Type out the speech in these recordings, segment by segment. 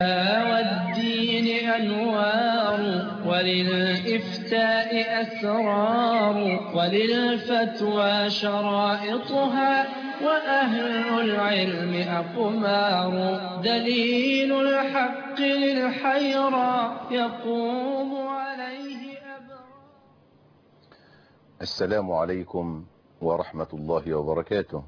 والدين أنوار وللإفتاء أسرار وللفتوى شرائطها وأهل العلم أقمار دليل الحق للحيرى يقوم عليه أبرار. السلام عليكم ورحمة الله وبركاته.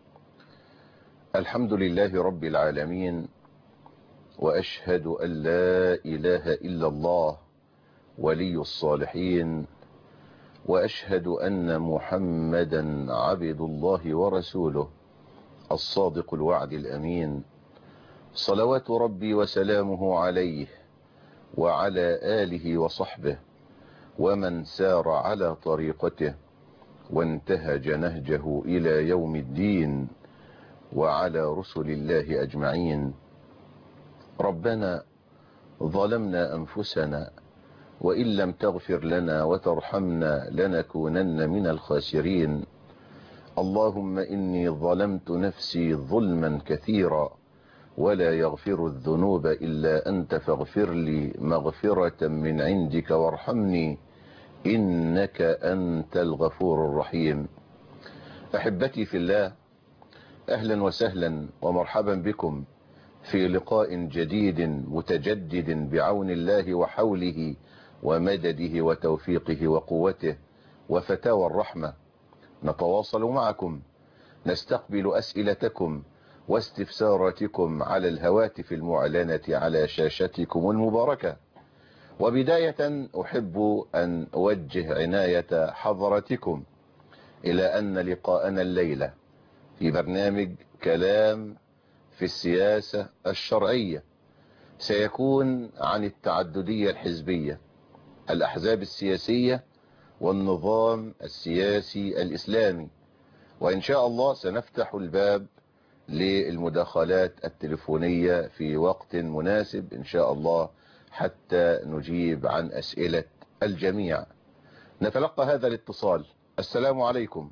الحمد لله رب العالمين، وأشهد أن لا إله إلا الله ولي الصالحين، وأشهد أن محمدا عبد الله ورسوله الصادق الوعد الأمين، صلوات ربي وسلامه عليه وعلى آله وصحبه ومن سار على طريقته وانتهج نهجه إلى يوم الدين، وعلى رسل الله أجمعين. ربنا ظلمنا أنفسنا وإن لم تغفر لنا وترحمنا لنكونن من الخاسرين. اللهم إني ظلمت نفسي ظلما كثيرا ولا يغفر الذنوب إلا أنت، فاغفر لي مغفرة من عندك وارحمني إنك أنت الغفور الرحيم. أحبتي في الله، أهلا وسهلا ومرحبا بكم في لقاء جديد متجدد بعون الله وحوله ومدده وتوفيقه وقوته وفتاوى الرحمة. نتواصل معكم، نستقبل أسئلتكم واستفساراتكم على الهواتف المعلنة على شاشتكم المباركة. وبداية أحب أن أوجه عناية حضراتكم إلى أن لقاءنا الليلة في برنامج كلام في السياسة الشرعية سيكون عن التعددية الحزبية، الأحزاب السياسية والنظام السياسي الإسلامي. وإن شاء الله سنفتح الباب للمداخلات التليفونية في وقت مناسب إن شاء الله حتى نجيب عن أسئلة الجميع. نتلقى هذا الاتصال. السلام عليكم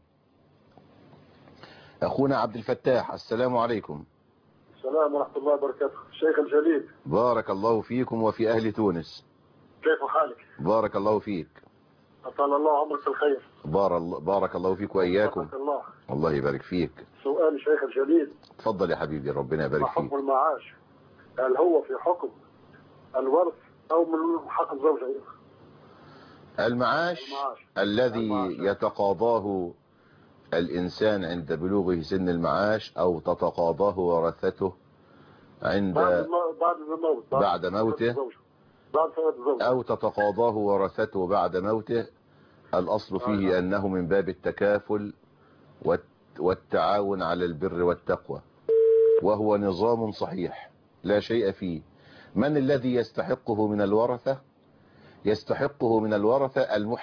أخونا عبد الفتاح. السلام عليكم. السلام ورحمة الله وبركاته. الشيخ الجليل، بارك الله فيكم وفي أهل تونس. كيف حالك؟ بارك الله فيك. أطال الله عمرك بالخير. بارك الله فيك وإياكم. الله. الله يبارك فيك. سؤال شيخ الجليل، تفضل يا حبيبي، ربنا يبارك فيك. حكم المعاش، هل هو في حكم الورث أو من حق الزوجة؟ المعاش الذي يتقاضاه الإنسان عند بلوغه سن المعاش أو تتقاضاه ورثته عند بعد موته أو تتقاضاه ورثته بعد موته، الأصل فيه أنه من باب التكافل والتعاون على البر والتقوى، وهو نظام صحيح لا شيء فيه. من الذي يستحقه من الورثة؟ يستحقه من الورثة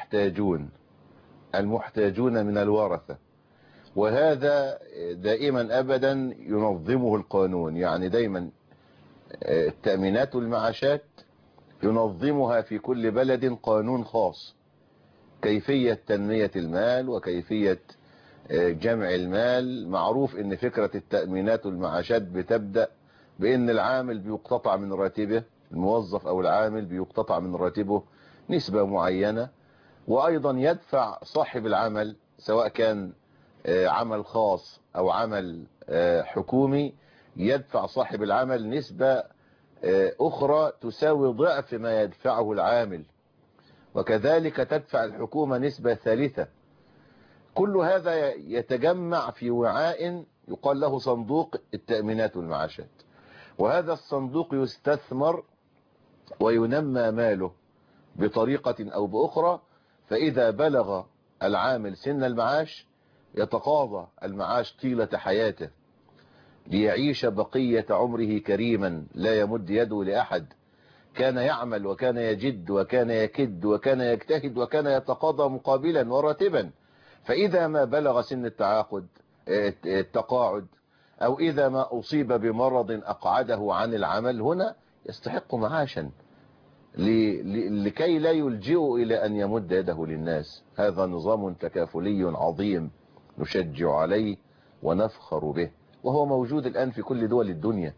المحتاجون من الورثة، وهذا دائما أبدا ينظمه القانون. يعني دائما التأمينات والمعاشات ينظمها في كل بلد قانون خاص، كيفية تنمية المال وكيفية جمع المال. معروف ان فكرة التأمينات والمعاشات بتبدأ بان العامل بيقتطع من راتبه، الموظف او العامل بيقتطع من راتبه نسبة معينة، وايضا يدفع صاحب العمل سواء كان عمل خاص او عمل حكومي، يدفع صاحب العمل نسبة اخرى تساوي ضعف ما يدفعه العامل، وكذلك تدفع الحكومة نسبة ثالثة. كل هذا يتجمع في وعاء يقال له صندوق التأمينات والمعاشات، وهذا الصندوق يستثمر وينمى ماله بطريقة أو بأخرى. فإذا بلغ العامل سن المعاش يتقاضى المعاش طيلة حياته ليعيش بقية عمره كريما لا يمد يده لأحد. كان يعمل وكان يجد وكان يكد وكان يجتهد وكان يتقاضى مقابلا وراتبا. فإذا ما بلغ سن التقاعد أو إذا ما أصيب بمرض أقعده عن العمل، هنا يستحق معاشا لكي لا يلجئ إلى أن يمد يده للناس. هذا نظام تكافلي عظيم نشجع عليه ونفخر به، وهو موجود الآن في كل دول الدنيا.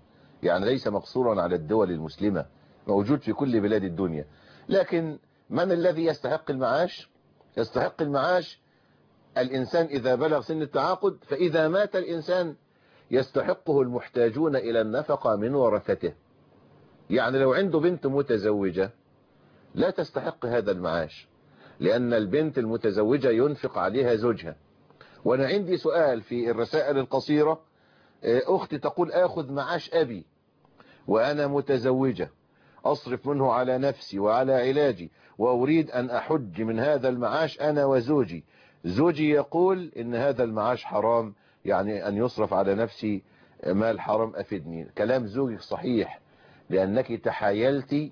يعني ليس مقصورا على الدول المسلمة، موجود في كل بلاد الدنيا. لكن من الذي يستحق المعاش؟ يستحق المعاش الإنسان إذا بلغ سن التعاقد، فإذا مات الإنسان يستحقه المحتاجون إلى النفقة من ورثته. يعني لو عنده بنت متزوجة لا تستحق هذا المعاش، لأن البنت المتزوجة ينفق عليها زوجها. وأنا عندي سؤال في الرسائل القصيرة، أختي تقول آخذ معاش أبي وأنا متزوجة، أصرف منه على نفسي وعلى علاجي، وأريد أن أحج من هذا المعاش أنا وزوجي. زوجي يقول إن هذا المعاش حرام، يعني أن يصرف على نفسي مال حرام. أفدني. كلام زوجك صحيح، لأنك تحايلت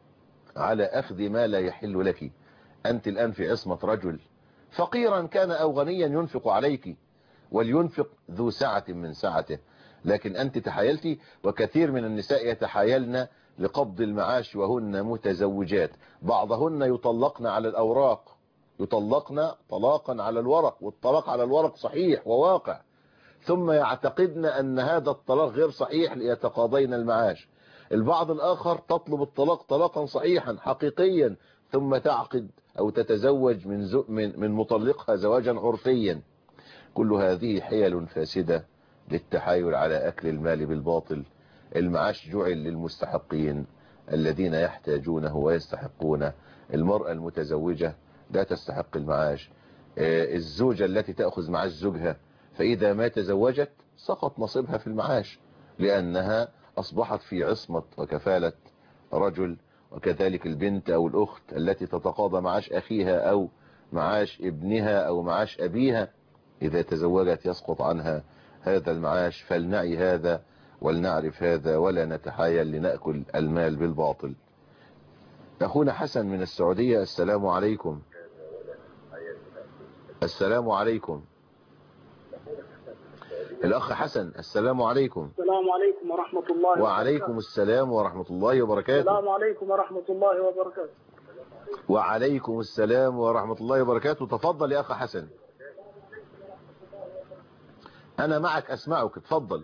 على أخذ ما لا يحل لك. أنت الآن في عصمة رجل، فقيرا كان أو غنيا ينفق عليك، ولينفق ذو سعة من سعته. لكن أنت تحايلتي، وكثير من النساء يتحايلن لقبض المعاش وهن متزوجات. بعضهن يطلقن على الأوراق، يطلقن طلاقا على الورق، والطلاق على الورق صحيح وواقع، ثم يعتقدن أن هذا الطلاق غير صحيح ليتقاضين المعاش. البعض الآخر تطلب الطلاق طلاقا صحيحا حقيقيا، ثم تعقد أو تتزوج من مطلقها زواجا عرفيا. كل هذه حيل فاسدة للتحايل على أكل المال بالباطل. المعاش جعل للمستحقين الذين يحتاجونه ويستحقونه. المرأة المتزوجة لا تستحق المعاش. الزوجة التي تأخذ معاش زوجها فإذا ما تزوجت سقط نصيبها في المعاش، لأنها أصبحت في عصمة وكفالة رجل. وكذلك البنت أو الأخت التي تتقاضى معاش أخيها أو معاش ابنها أو معاش أبيها، إذا تزوجت يسقط عنها هذا المعاش. فلنعي هذا ولنعرف هذا، ولا نتحايل لنأكل المال بالباطل. أخونا حسن من السعودية، السلام عليكم. السلام عليكم. الأخ حسن، السلام عليكم. السلام عليكم ورحمة الله وبركاته. وعليكم السلام ورحمة الله وبركاته. السلام عليكم ورحمة الله وبركاته. وعليكم السلام ورحمة الله وبركاته. تفضل يا أخ حسن، أنا معك أسمعك، تفضل.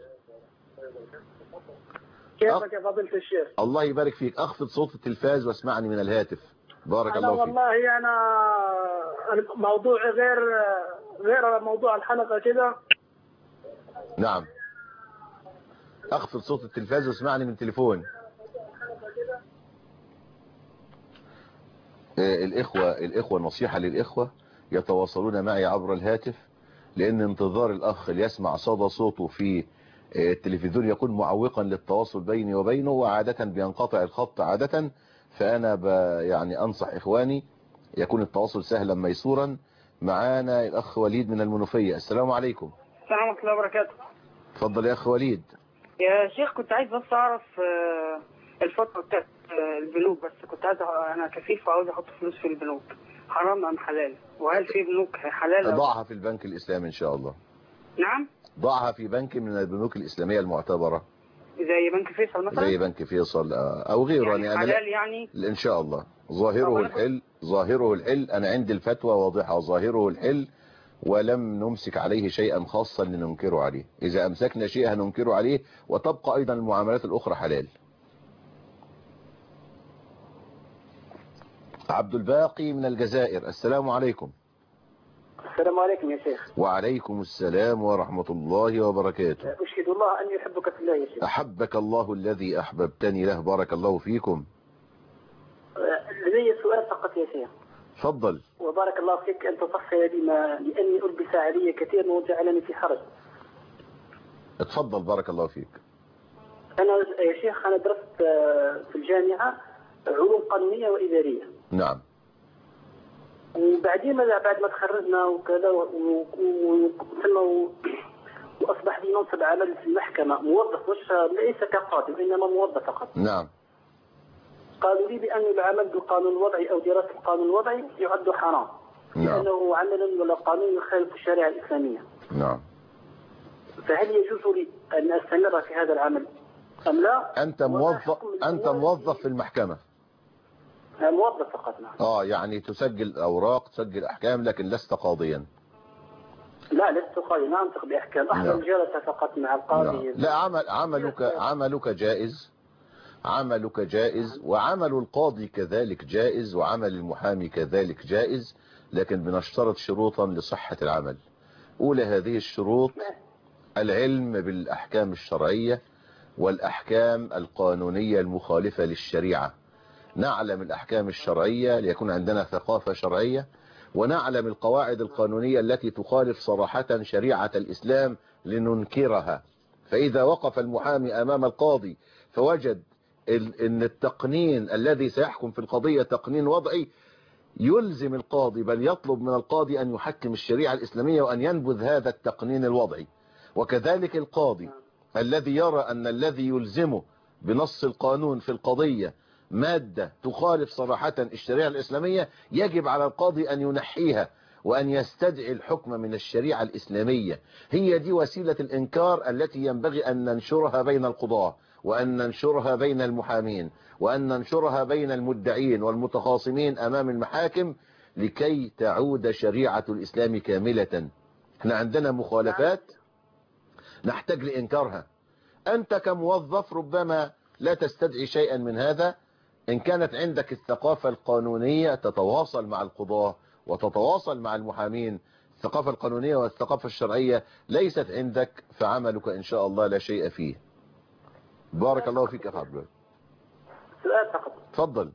كيفك يا فضيلة الشيخ؟ الله يبارك فيك. أخفض صوت التلفاز واسمعني من الهاتف، بارك الله فيك. والله أنا موضوع غير موضوع الحلقة كده. نعم، أخفض صوت التلفاز واسمعني من تليفون. الإخوة النصيحة للإخوة يتواصلون معي عبر الهاتف، لأن انتظار الأخ ليسمع صدى صوته في التلفزيون يكون معوقا للتواصل بيني وبينه، وعادة بينقطع الخط عادة. فأنا يعني أنصح إخواني يكون التواصل سهلا ميسورا. معانا الأخ وليد من المنوفية، السلام عليكم. السلام ورحمة الله وبركاته. تفضل يا أخ وليد. يا شيخ كنت عايز بس أعرف الفترة بتاعت البنوك، بس كنت عايز، أنا كفيف وعاوز أحط فلوس في البنوك، حرام أم حلال؟ وهل في بنوك حلال؟ ضعها في البنك الإسلامي إن شاء الله. نعم؟ ضعها في بنك من البنوك الإسلامية المعتبرة، زي بنك فيصل مثلا؟ زي بنك فيصل أو غيره. يعني حلال يعني؟ إن شاء الله ظاهره الحل، ظاهره الحل. أنا عندي الفتوى واضحة، ظاهره الحل، ولم نمسك عليه شيئا خاصا لننكره عليه. إذا أمسكنا شيئا ننكره عليه، وتبقى أيضا المعاملات الأخرى حلال. عبد الباقي من الجزائر، السلام عليكم. السلام عليكم يا شيخ. وعليكم السلام ورحمة الله وبركاته. أشهد الله أني أحبك في الله يا شيخ. أحبك الله الذي أحببتني له، بارك الله فيكم. لدي سؤال فقط يا شيخ. تفضل. وبارك الله فيك أن تصفي بما، لأني ألبس علي كثير وجعلني في حرج. اتفضل بارك الله فيك. أنا يا شيخ أنا درست في الجامعة علوم قانونية وإدارية. نعم. وبعدين بعد ما تخرجنا وكذا وأصبح لي منصب عمل في المحكمة، موظف، مش ليس كقاضي وإنما موظف فقط. نعم. قالوا لي بأن العمل بالقانون الوضعي أو دراسة القانون الوضعي يعد حرام. نعم. لأنه عمل ولا قانون يخالف الشريعة الإسلامية. نعم. فهل يجوز لي أن أستمر في هذا العمل أم لا؟ أنت موظف في المحكمة. موظف فقط. نعم. يعني تسجل أوراق، تسجل أحكام، لكن لست قاضيا. لا لست قاضي، لا أنطق بأحكام، أحضر الجلسة فقط مع القاضي. لا، عملك جائز وعمل القاضي كذلك جائز وعمل المحامي كذلك جائز، لكن بنشترط شروطا لصحة العمل. أولى هذه الشروط العلم بالأحكام الشرعية والأحكام القانونية المخالفة للشريعة. نعلم الأحكام الشرعية ليكون عندنا ثقافة شرعية، ونعلم القواعد القانونية التي تخالف صراحة شريعة الإسلام لننكرها. فإذا وقف المحامي أمام القاضي فوجد أن التقنين الذي سيحكم في القضية تقنين وضعي، يلزم القاضي بل يطلب من القاضي أن يحكم الشريعة الإسلامية وأن ينبذ هذا التقنين الوضعي. وكذلك القاضي الذي يرى أن الذي يلزمه بنص القانون في القضية مادة تخالف صراحة الشريعة الإسلامية، يجب على القاضي أن ينحيها وأن يستدعي الحكم من الشريعة الإسلامية. هي دي وسيلة الإنكار التي ينبغي أن ننشرها بين القضاة، وأن ننشرها بين المحامين، وأن ننشرها بين المدعين والمتخاصمين أمام المحاكم، لكي تعود شريعة الإسلام كاملة. احنا عندنا مخالفات نحتاج لإنكارها. أنت كموظف ربما لا تستدعي شيئا من هذا. إن كانت عندك الثقافة القانونية تتواصل مع القضاة وتتواصل مع المحامين. الثقافة القانونية والثقافة الشرعية ليست عندك، فعملك إن شاء الله لا شيء فيه. بارك الله فيك يا حبيبي. سؤال فقط. تفضل.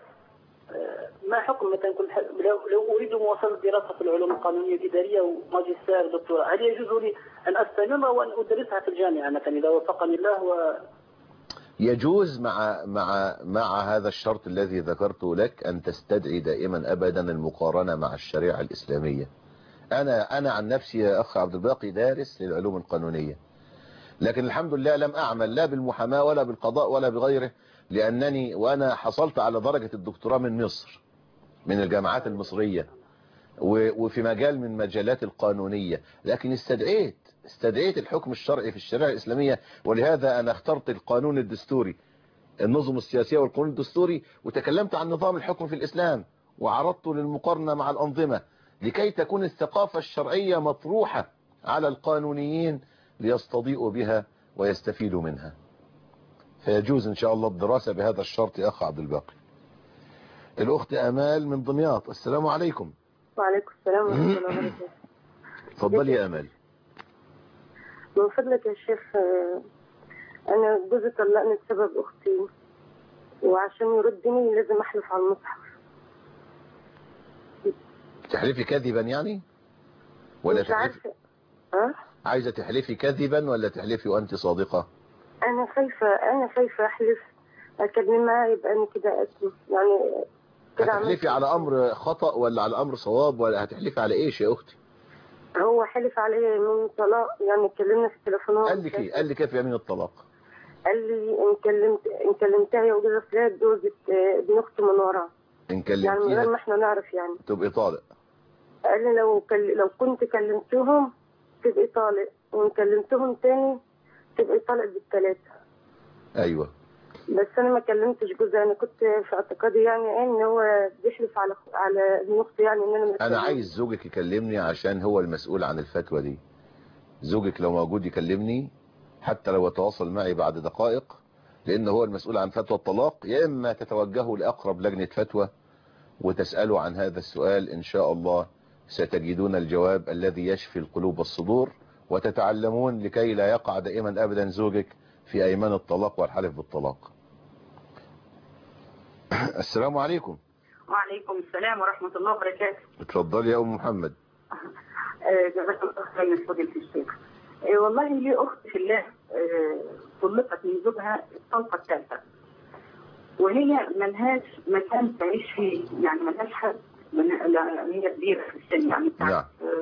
ما حكم مثلا لو أريد مواصلة دراسة في العلوم القانونية الإدارية وماجستير دكتوراه، هل يجوز لي أن أستمر وأن أدرسها في الجامعة مثلا إذا وفقني الله يجوز مع هذا الشرط الذي ذكرته لك، أن تستدعي دائما أبدا المقارنة مع الشريعة الإسلامية. أنا عن نفسي يا أخ عبد الباقي دارس للعلوم القانونية، لكن الحمد لله لم أعمل لا بالمحاماة ولا بالقضاء ولا بغيره، لأنني وأنا حصلت على درجة الدكتوراه من مصر، من الجامعات المصرية، وفي مجال من مجالات القانونية، لكن استدعيت الحكم الشرعي في الشريعة الإسلامية. ولهذا أنا اخترت القانون الدستوري، النظم السياسية والقانون الدستوري، وتكلمت عن نظام الحكم في الإسلام وعرضته للمقارنة مع الأنظمة، لكي تكون الثقافة الشرعية مطروحة على القانونيين ليستضيئوا بها ويستفيدوا منها. فيجوز إن شاء الله الدراسة بهذا الشرط يا أخ عبد الباقي. الأخت أمال من دمياط، السلام عليكم. وعليكم السلام ورحمة الله وبركاته. تفضلي يا أمال. من فضلك يا شيخ، أنا جوزي طلقني بسبب أختي، وعشان يردني لازم أحلف على المصحف. تحلفي كذبا يعني؟ ولا مش عارفة. عايزة تحلفي كذبا ولا تحلفي وأنت صادقة؟ أنا خايفة أحلف أكلمها يبقى أنا كده أسلم يعني. هتحلفي على أمر خطأ ولا على أمر صواب، ولا هتحلفي على إيش يا أختي؟ هو حلف عليا من طلاق، يعني اتكلمنا في التليفونات. قال لي كيف يمين الطلاق؟ قال لي إن كلمتها يا وجوزها فلان اتجوزت ابن أختي من وراها. إن كلمتيها يعني من غير ما احنا نعرف يعني تبقي طالق. قال لي لو كنت كلمتهم تبقي طالق، وإن كلمتهم تاني تبقي طالق بالثلاثة. أيوة. بس أنا ما كلمتش جوزها، أنا كنت في اعتقادي يعني إن هو بيحلف على ابن أختي، يعني إن أنا عايز زوجك يكلمني عشان هو المسؤول عن الفتوى دي. زوجك لو موجود يكلمني، حتى لو يتواصل معي بعد دقائق، لأنه هو المسؤول عن فتوى الطلاق. يا إما تتوجهوا لأقرب لجنة فتوى وتسألوا عن هذا السؤال، إن شاء الله ستجدون الجواب الذي يشفي القلوب والصدور، وتتعلمون لكي لا يقع دائما أبدا زوجك في أيمان الطلاق والحلف بالطلاق. السلام عليكم. وعليكم السلام ورحمة الله وبركاته. اتفضلي يا أم محمد. جزاك الله خير فضيلة الشيخ. والله لي أخت في الله طلقت من زوجها الطلقة الثالثة، وهي ملهاش مكان تعيش فيه، يعني ملهاش حد، هي كبيرة في السن يعني بتاعت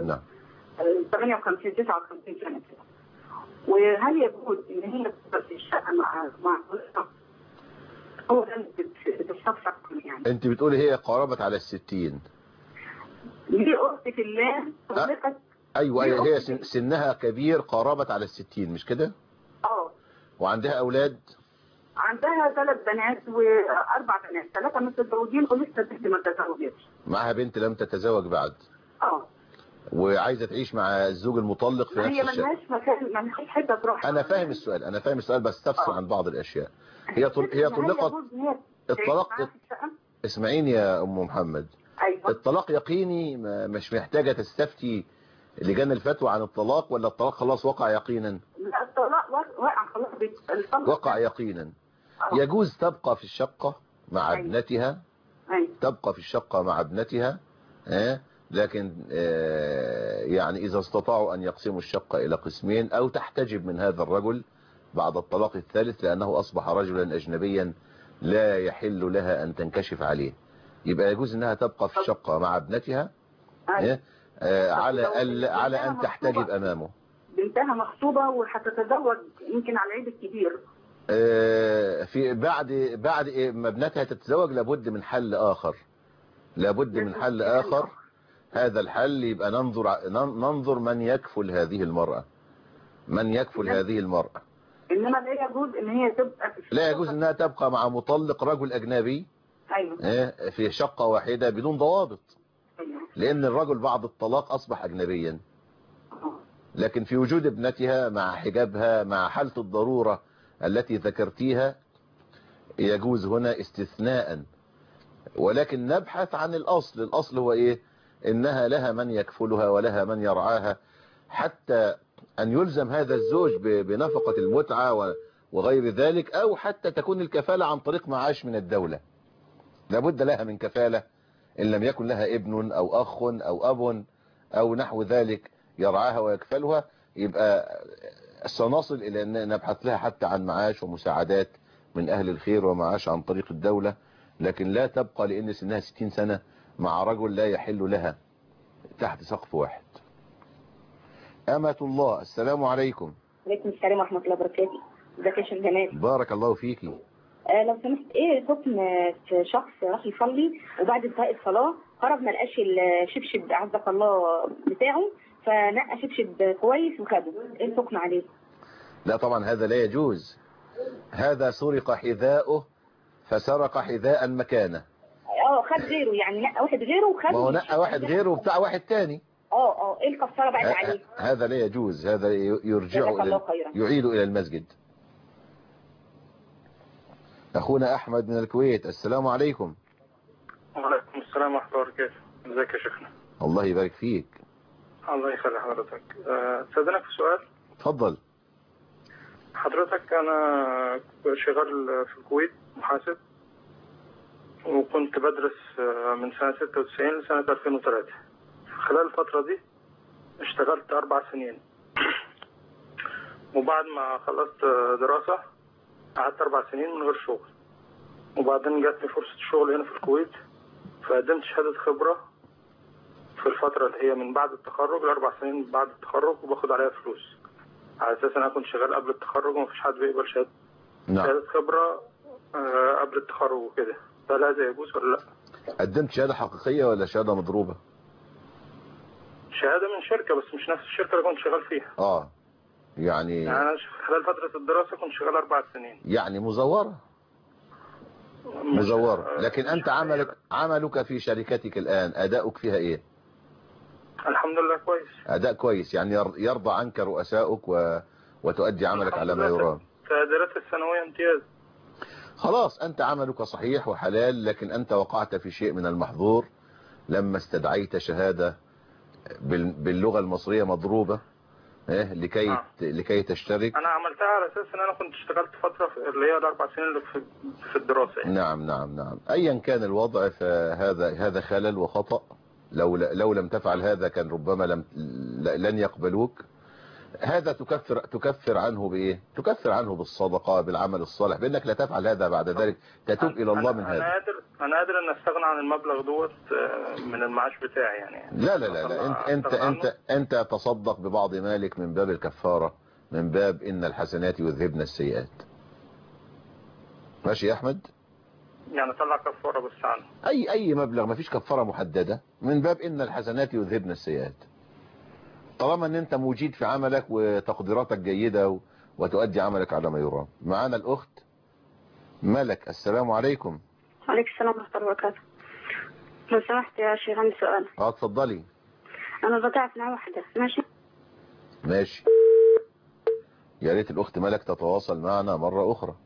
58 59 سنة كده. وهل يجوز إن هي تبقى في الشقة مع طلقها؟ هو ده بتستفسر يعني. أنت بتقولي هي قاربت على 60. ليه أختي في الله طلقت؟ أيوة هي سنها كبير، قاربت على 60 مش كده؟ وعندها أولاد؟ عندها 3 بنات و4 بنات، 3 متزوجين ولسه بنت ما تزوجتش. معها بنت لم تتزوج بعد؟ وعايزة تعيش مع الزوج المطلق في هي نفس الشقة. ملهاش مكان، ملهاش حته تروح. أنا فاهم السؤال بس تفصل عن بعض الأشياء. هي طلقت. الطلاق اسمعيني يا أم محمد. أيوة. الطلاق يقيني، مش محتاجة تستفتي لجان الفتوى عن الطلاق، ولا الطلاق خلاص وقع يقينا؟ لا، الطلاق وقع خلاص. وقع يقينا. يجوز تبقى في الشقة مع ابنتها. تبقى في الشقة مع ابنتها، لكن يعني إذا استطاعوا أن يقسموا الشقة إلى قسمين، أو تحتجب من هذا الرجل بعد الطلاق الثالث لأنه أصبح رجلا أجنبيا لا يحل لها أن تنكشف عليه، يبقى يجوز أنها تبقى في الشقة مع ابنتها على أن تحتجب أمامه. بنتها مخطوبة وهتتزوج يمكن على العيد الكبير. في بعد ما ابنتها تتزوج لابد من حل آخر. هذا الحل يبقى ننظر من يكفل هذه المرأة. إنما لا يجوز إن هي تبقى لا يجوز إنها تبقى مع مطلق رجل أجنبي. أيوة. في شقة واحدة بدون ضوابط. أيوة. لأن الرجل بعد الطلاق أصبح أجنبيا. لكن في وجود ابنتها مع حجابها مع حالة الضرورة التي ذكرتيها يجوز هنا استثناء، ولكن نبحث عن الأصل هو إيه؟ إنها لها من يكفلها ولها من يرعاها، حتى أن يلزم هذا الزوج بنفقة المتعة وغير ذلك، أو حتى تكون الكفالة عن طريق معاش من الدولة. لابد لها من كفالة إن لم يكن لها ابن أو أخ أو أب أو نحو ذلك يرعاها ويكفلها، يبقى سنصل إلى أن نبحث لها حتى عن معاش ومساعدات من أهل الخير ومعاش عن طريق الدولة، لكن لا تبقى لأن سنها 60 سنة مع رجل لا يحل لها تحت سقف واحد. أمة الله، السلام عليكم. عليكم السلام ورحمة الله وبركاته. ازيك يا شيخ جمال؟ بارك الله فيكي. لو سمحت، ايه حكم في شخص راح يصلي وبعد انتهاء الصلاة خرج ما لقاش الشبشب عزك الله بتاعه، فنقى شبشب كويس وخده، ايه الحكم عليه؟ لا طبعا هذا لا يجوز. هذا سرق حذاؤه فسرق حذاء مكانه. خد غيره، يعني نقى واحد غيره وخده. ما هو نقى واحد غيره وبتاع واحد تاني. ايه الكفارة بعد عليه؟ هذا لا يجوز، هذا يعيد الى المسجد. اخونا احمد من الكويت، السلام عليكم. وعليكم السلام ورحمة الله وبركاته. ازيك يا شيخنا؟ الله يبارك فيك. الله يخلي حضرتك. استاذنك في سؤال. اتفضل. حضرتك انا شغال في الكويت محاسب، وكنت بدرس من سنة 96 لسنة 2003. خلال الفترة دي اشتغلت 4 سنين، وبعد ما خلصت دراسة قعدت 4 سنين من غير شغل، وبعدين جاتني فرصة شغل هنا في الكويت، فقدمت شهادة خبرة في الفترة اللي هي من بعد التخرج ل4 سنين بعد التخرج، وباخد عليها فلوس على اساس انا كنت شغال قبل التخرج ومفيش حد بيقبل شهادة خبرة قبل التخرج وكده. فهل هذا يجوز ولا لا؟ قدمت شهادة حقيقية ولا شهادة مضروبة؟ شهادة من شركة، بس مش نفس الشركة اللي كنت شغال فيها. يعني أنا خلال فترة الدراسة كنت شغال 4 سنين. يعني مزورة. لكن أنت عملك في شركتك الآن أداؤك فيها إيه؟ الحمد لله كويس. أداء كويس، يعني يرضى عنك رؤساؤك وتؤدي عملك على ما يرام. تقديرات السنوية امتياز. خلاص أنت عملك صحيح وحلال، لكن أنت وقعت في شيء من المحظور لما استدعيت شهادة باللغة المصرية مضروبة لكي تشترك. أنا عملتها على أساس أن أنا كنت اشتغلت فترة اللي هي ال4 سنين اللي في الدراسة يعني. نعم. أيا كان الوضع فهذا خلل وخطأ. لو لم تفعل هذا كان ربما لن يقبلوك. هذا تكفر عنه بإيه؟ تكفر عنه بالصدقة، بالعمل الصالح، بأنك لا تفعل هذا بعد ذلك تتوب إلى الله من هذا. أنا قادر أن أستغنى عن المبلغ دوت من المعاش بتاعي يعني. لا أنت تصدق ببعض مالك من باب الكفارة، من باب إن الحسنات يذهبن السيئات. ماشي يا أحمد؟ يعني طلع كفارة بس عنه. أي مبلغ، ما فيش كفارة محددة، من باب إن الحسنات يذهبن السيئات. طالما ان انت مجيد في عملك وتقديراتك جيدة وتؤدي عملك على ما يرام. معانا الاخت ملك، السلام عليكم. وعليكم السلام ورحمة الله وبركاته. لو سمحت يا شيخ عندي سؤال. اتفضلي. انا الرضاعة سنة واحدة. ماشي ماشي. يا ريت الأخت ملك تتواصل معنا مرة أخرى.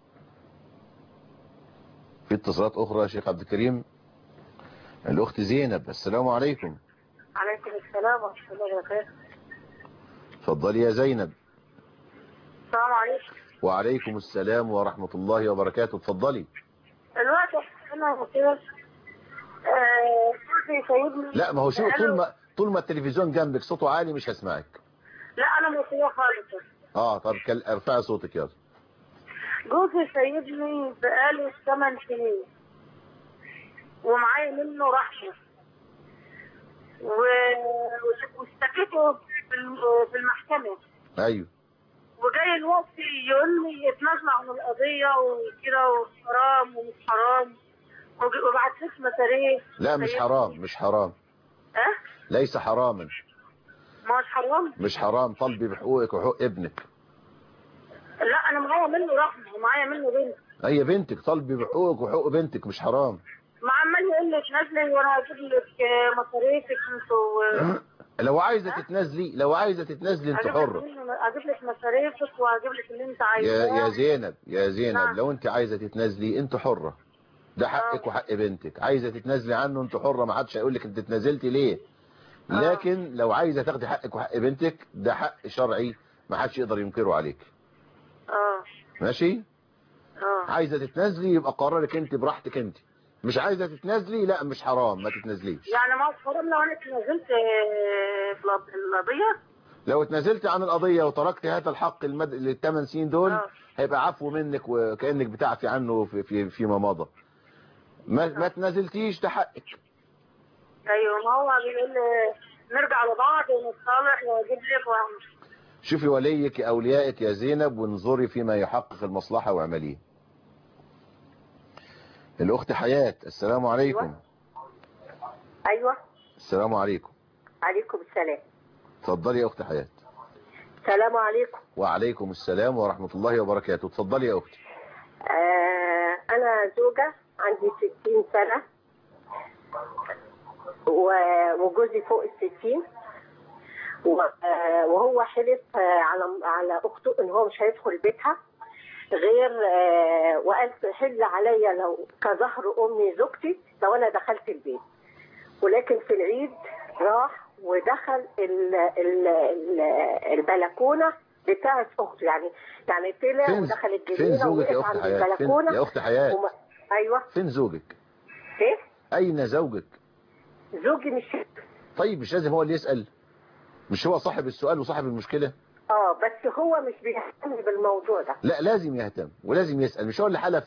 في اتصالات أخرى يا شيخ عبد الكريم. الأخت زينب، السلام عليكم. عليكم السلام ورحمة الله وبركاته. اتفضلي يا زينب. السلام عليكم. وعليكم السلام ورحمة الله وبركاته. اتفضلي. الوقت انا كده صوتي سيدني. لا ما هو شو، طول ما التلفزيون جنبك صوته عالي مش هسمعك. لا انا موسيقى خالص. طب ارفعي صوتك يلا. جوزي سيدني بقاله 8 سنين ومعايا منه رحمة واشتكيته في المحكمة. ايوه. وجاي الوقت يقول لي اتنازل عن القضية وكده وحرام ومش حرام وبعت لك مصاريف. لا مش حرام، مش حرام. ليس حراما. ما مش حرام؟ مش حرام، طالبي بحقوقك وحقوق ابنك. لا انا معايا منه رحمة ومعايا منه بنت. هي بنتك، طالبي بحقوقك وحقوق بنتك، مش حرام. ما عمال يقول لي تنازلي وانا هجيب لك مصاريفك انتوا. لو عايزه تتنازلي انت حره. هجيب لك مصاريفك وهجيب لك اللي انت عايزاه. يا زينب نعم. لو انت عايزه تتنازلي انت حره، ده حقك وحق بنتك. عايزه تتنازلي عنه انت حره، ما حدش هيقول لك انت اتنازلتي ليه. لكن لو عايزه تاخدي حقك وحق بنتك ده حق شرعي ما حدش يقدر ينكره عليك. ماشي. عايزه تتنازلي يبقى قرارك انت براحتك انت. مش عايزه تتنازلي لا مش حرام، ما تتنازليش. يعني ما حرام لو انا اتنازلت في القضيه؟ لو اتنازلت عن القضيه وتركت هذا الحق ال8 سنين دول هيبقى عفو منك وكانك بتعفي عنه فيما مضى. ما تنازلتيش ده حقك. ايوه ما هو بيقول نرجع لبعض ونتصالح واجيب لك واعمل. شوفي وليك اوليائك يا زينب وانظري فيما يحقق المصلحه واعمليه. الاخت حياة، السلام عليكم. ايوه السلام عليكم. عليكم السلام. اتفضلي يا اخت حياة. السلام عليكم. وعليكم السلام ورحمة الله وبركاته. اتفضلي يا اختي. انا زوجة عندي 60 سنة وجوزي فوق ال60 وهو حلف على اخته ان هو مش هيدخل بيتها غير وقال حل عليا لو كظهر امي زوجتي لو انا دخلت البيت. ولكن في العيد راح ودخل البلكونه بتاعت اخته، يعني طلع ودخل الجنينه ووقف عند البلكونه. يا اخت حياة ايوه. فين زوجك؟ ايه؟ اين زوجك؟ زوجي مش. طيب مش لازم هو اللي يسأل؟ مش هو صاحب السؤال وصاحب المشكلة؟ بس هو مش بيهتم بالموضوع ده. لا لازم يهتم ولازم يسأل، مش هو اللي حلف؟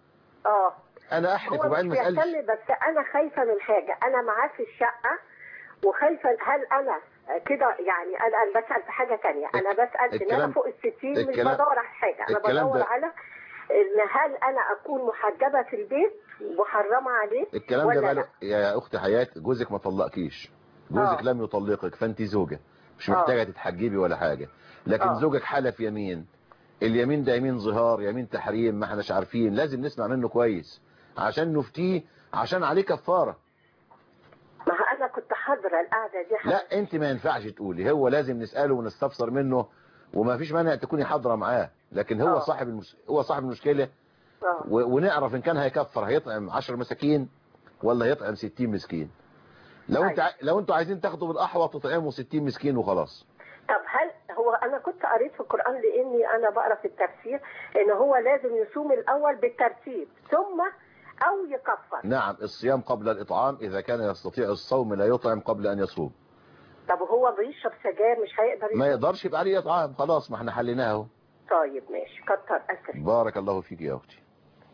انا احلف وبعدين ما اسالش. هو مش بيهتم، بس انا خايفه من حاجه، انا معاه في الشقه وخايفه هل انا كده يعني انا بسال في حاجه ثانيه، انا بسال ان انا فوق ال60 مش بدور على حاجه، انا بدور على ان هل انا اكون محجبه في البيت محرمه عليه الكلام ده بقى. يا اخت حياة جوزك ما طلقكيش، جوزك لم يطلقك فانت زوجة مش محتاجه تتحجبي ولا حاجه. لكن زوجك حلف يمين، اليمين ده يمين ظهار يمين تحريم، ما احناش عارفين، لازم نسمع منه كويس عشان نفتيه، عشان عليه كفاره. ما انا كنت حاضره القعده دي. لا انت ما ينفعش تقولي، هو لازم نساله ونستفسر منه وما فيش مانع تكوني حاضره معاه، لكن هو هو صاحب المشكله. ونعرف ان كان هيكفر هيطعم 10 مساكين ولا هيطعم 60 مسكين. لو انتوا عايزين تاخدوا بالاحوط تطعموا 60 مسكين وخلاص. طب هل هو انا كنت قريت في القرآن لاني انا بقرا في التفسير ان هو لازم يصوم الاول بالترتيب ثم او يكفر؟ نعم الصيام قبل الاطعام، اذا كان يستطيع الصوم لا يطعم قبل ان يصوم. طب هو بيشرب سجاير مش هيقدر يصوم؟ ما يقدرش يبقى عليه اطعام، خلاص ما احنا حليناه اهو. طيب ماشي كتر اسف. بارك الله فيك يا اختي.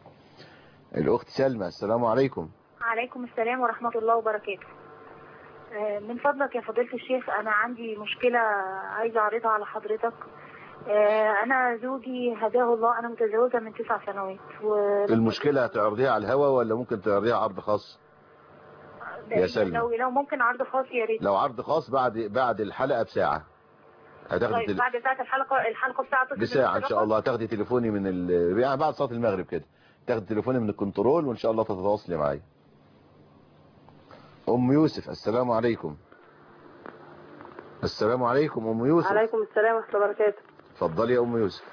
الاخت سلمى، السلام عليكم. عليكم السلام ورحمة الله وبركاته. من فضلك يا فضيلة الشيخ انا عندي مشكلة عايزة اعرضها على حضرتك. انا زوجي هداه الله، انا متزوجة من 9 سنوات. المشكلة هتعرضيها على الهوا ولا ممكن تعرضيها عرض خاص؟ يا سلمى لو ممكن عرض خاص يا ريت. لو عرض خاص بعد الحلقة بساعة هتاخدي طيب بعد ساعة الحلقة بساعة ان شاء الله هتاخدي تليفوني من يعني بعد صلاة المغرب كده تاخدي تليفوني من الكنترول وان شاء الله تتواصلي معايا. ام يوسف، السلام عليكم. السلام عليكم أم يوسف. عليكم السلام ورحمة الله وبركاته. اتفضلي يا أم يوسف.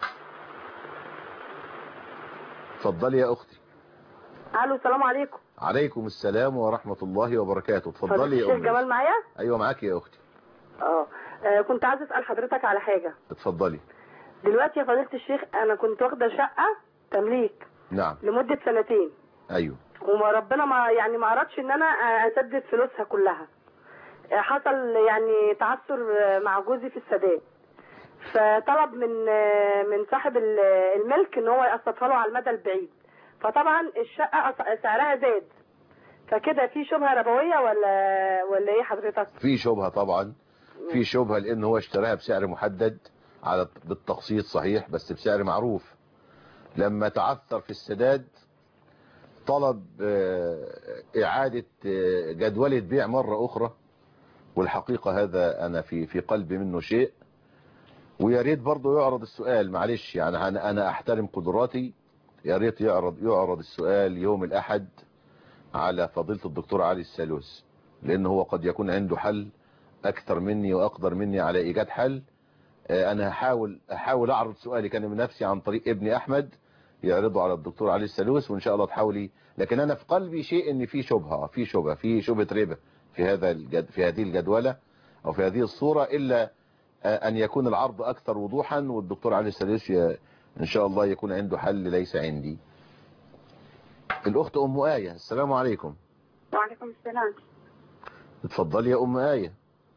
اتفضلي يا أختي. الو السلام عليكم. عليكم السلام ورحمة الله وبركاته. اتفضلي يا أم الشيخ جمال معايا؟ أيوة معاكي يا أختي. كنت عايزة أسأل حضرتك على حاجة. اتفضلي. دلوقتي يا فضيلة الشيخ أنا كنت واخدة شقة تمليك. نعم. لمدة 2 سنين. أيوه. وما ربنا ما أردش إن أنا أسدد فلوسها كلها. حصل يعني تعثر مع جوزي في السداد. فطلب من صاحب الملك ان هو يقسطها له على المدى البعيد. فطبعا الشقه سعرها زاد. فكده في شبهه ربويه ولا ايه حضرتك؟ في شبهه طبعا. في شبهه لان هو اشتراها بسعر محدد بالتقسيط صحيح بس بسعر معروف. لما تعثر في السداد طلب اعاده جدولة بيع مره اخرى. والحقيقه هذا انا في قلبي منه شيء. ويا ريت برضه يعرض السؤال معلش يعني انا احترم قدراتي. يا ريت يعرض السؤال يوم الاحد على فضيلة الدكتور علي السالوس لان هو قد يكون عنده حل اكثر مني واقدر مني على ايجاد حل. انا احاول اعرض سؤالي كان من نفسي عن طريق ابني احمد يعرضه على الدكتور علي السالوس وان شاء الله تحاولي. لكن انا في قلبي شيء ان في شبهه ربا في هذه الجدولة او في هذه الصورة الا ان يكون العرض اكثر وضوحا والدكتور علي السالوس ان شاء الله يكون عنده حل ليس عندي. الاخت ام آية. السلام عليكم. وعليكم السلام. اتفضلي يا ام آية.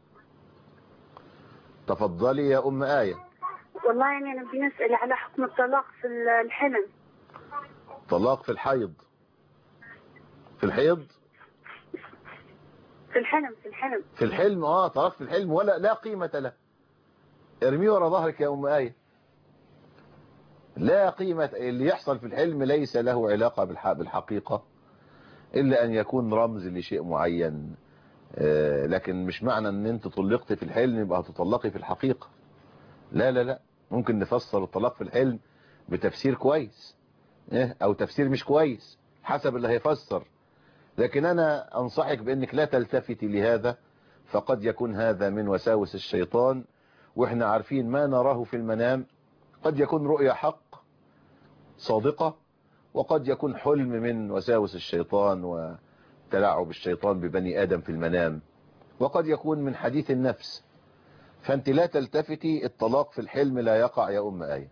تفضلي يا ام آية. والله يعني انا بدي اسال على حكم الطلاق في الحلم. طلاق في الحيض. في الحيض في الحلم طلاق في الحلم ولا لا قيمة له. ارميه ورا ظهرك يا ام آية. لا قيمة. اللي يحصل في الحلم ليس له علاقة بالحقيقة إلا أن يكون رمز لشيء معين. لكن مش معنى أن أنت طلقت في الحلم يبقى هتطلقي في الحقيقة. لا لا لا. ممكن نفسر الطلاق في الحلم بتفسير كويس أو تفسير مش كويس حسب اللي هيفسر. لكن أنا أنصحك بأنك لا تلتفتي لهذا فقد يكون هذا من وساوس الشيطان. وإحنا عارفين ما نراه في المنام قد يكون رؤيا حق صادقة وقد يكون حلم من وساوس الشيطان وتلاعب الشيطان ببني آدم في المنام وقد يكون من حديث النفس. فأنت لا تلتفتي. الطلاق في الحلم لا يقع يا أم آية.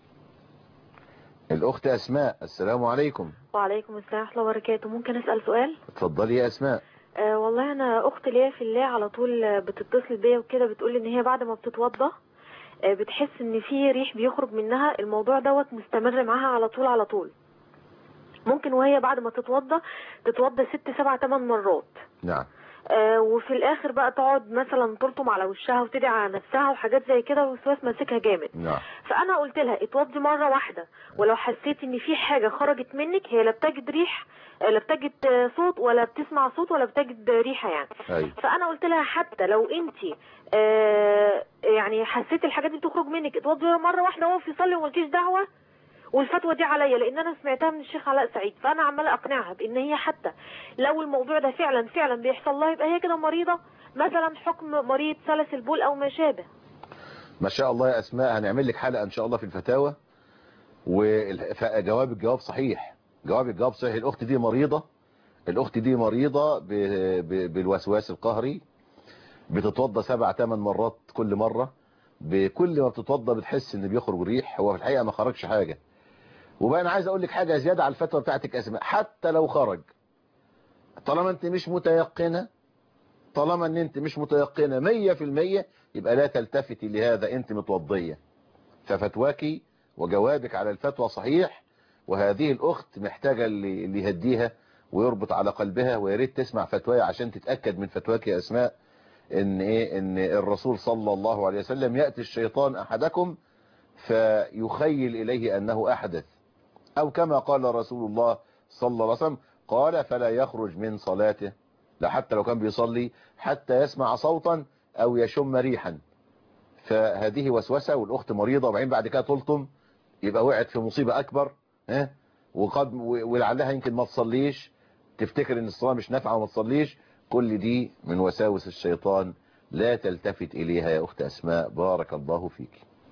الأخت أسماء. السلام عليكم. وعليكم السلام ورحمة الله وبركاته. ممكن أسأل سؤال؟ اتفضلي يا أسماء. والله أنا أخت ليا في الله على طول بتتصل بيا وكده بتقول إن هي بعد ما بتتوضى بتحس إن في ريح بيخرج منها. الموضوع دوت مستمر معاها على طول. ممكن وهي بعد ما تتوضى 6 7 8 مرات. نعم. وفي الاخر بقى تقعد مثلا تلطم على وشها وتدعي على نفسها وحاجات زي كده والوسواس ماسكها جامد. نعم. فانا قلت لها اتوضي مره واحده ولو حسيت ان في حاجه خرجت منك هي لا بتجد ريح لا بتجد صوت ولا بتسمع صوت ولا بتجد ريحه يعني. أيوة. فانا قلت لها حتى لو انت يعني حسيت الحاجات دي بتخرج منك اتوضي مره واحده وقفي صلي ومالكيش دعوه. والفتوى دي عليا لان انا سمعتها من الشيخ علاء سعيد. فانا عماله اقنعها بان هي حتى لو الموضوع ده فعلا بيحصل لها يبقى هي كده مريضه مثلا حكم مريض سلس البول او ما شابه. ما شاء الله يا اسماء هنعمل لك حلقه ان شاء الله في الفتاوى الجواب صحيح. الجواب صحيح. الاخت دي مريضه بالوسواس القهري. بتتوضى 7 8 مرات كل مره. بكل ما بتتوضى بتحس ان بيخرج ريح. هو في الحقيقه ما خرجش حاجه. وبقى انا عايز اقول لك حاجه زياده على الفتوى بتاعتك اسماء. حتى لو خرج طالما انت مش متيقنه 100% يبقى لا تلتفتي لهذا. انت متوضيه. ففتواكي وجوابك على الفتوى صحيح. وهذه الاخت محتاجه اللي يهديها ويربط على قلبها. ويا ريت تسمع فتواي عشان تتاكد من فتواكي يا اسماء ان الرسول صلى الله عليه وسلم ياتي الشيطان احدكم فيخيل اليه انه احدث او كما قال رسول الله صلى الله عليه وسلم قال فلا يخرج من صلاته لا حتى لو كان بيصلي حتى يسمع صوتا او يشم ريحا. فهذه وسوسه والاخت مريضه وبعدين بعد كده تلطم يبقى وقعت في مصيبه اكبر. ولعلها يمكن ما تصليش تفتكر ان الصلاه مش نافعه وما تصليش. كل دي من وساوس الشيطان لا تلتفت إليها يا أخت أسماء. بارك الله فيك.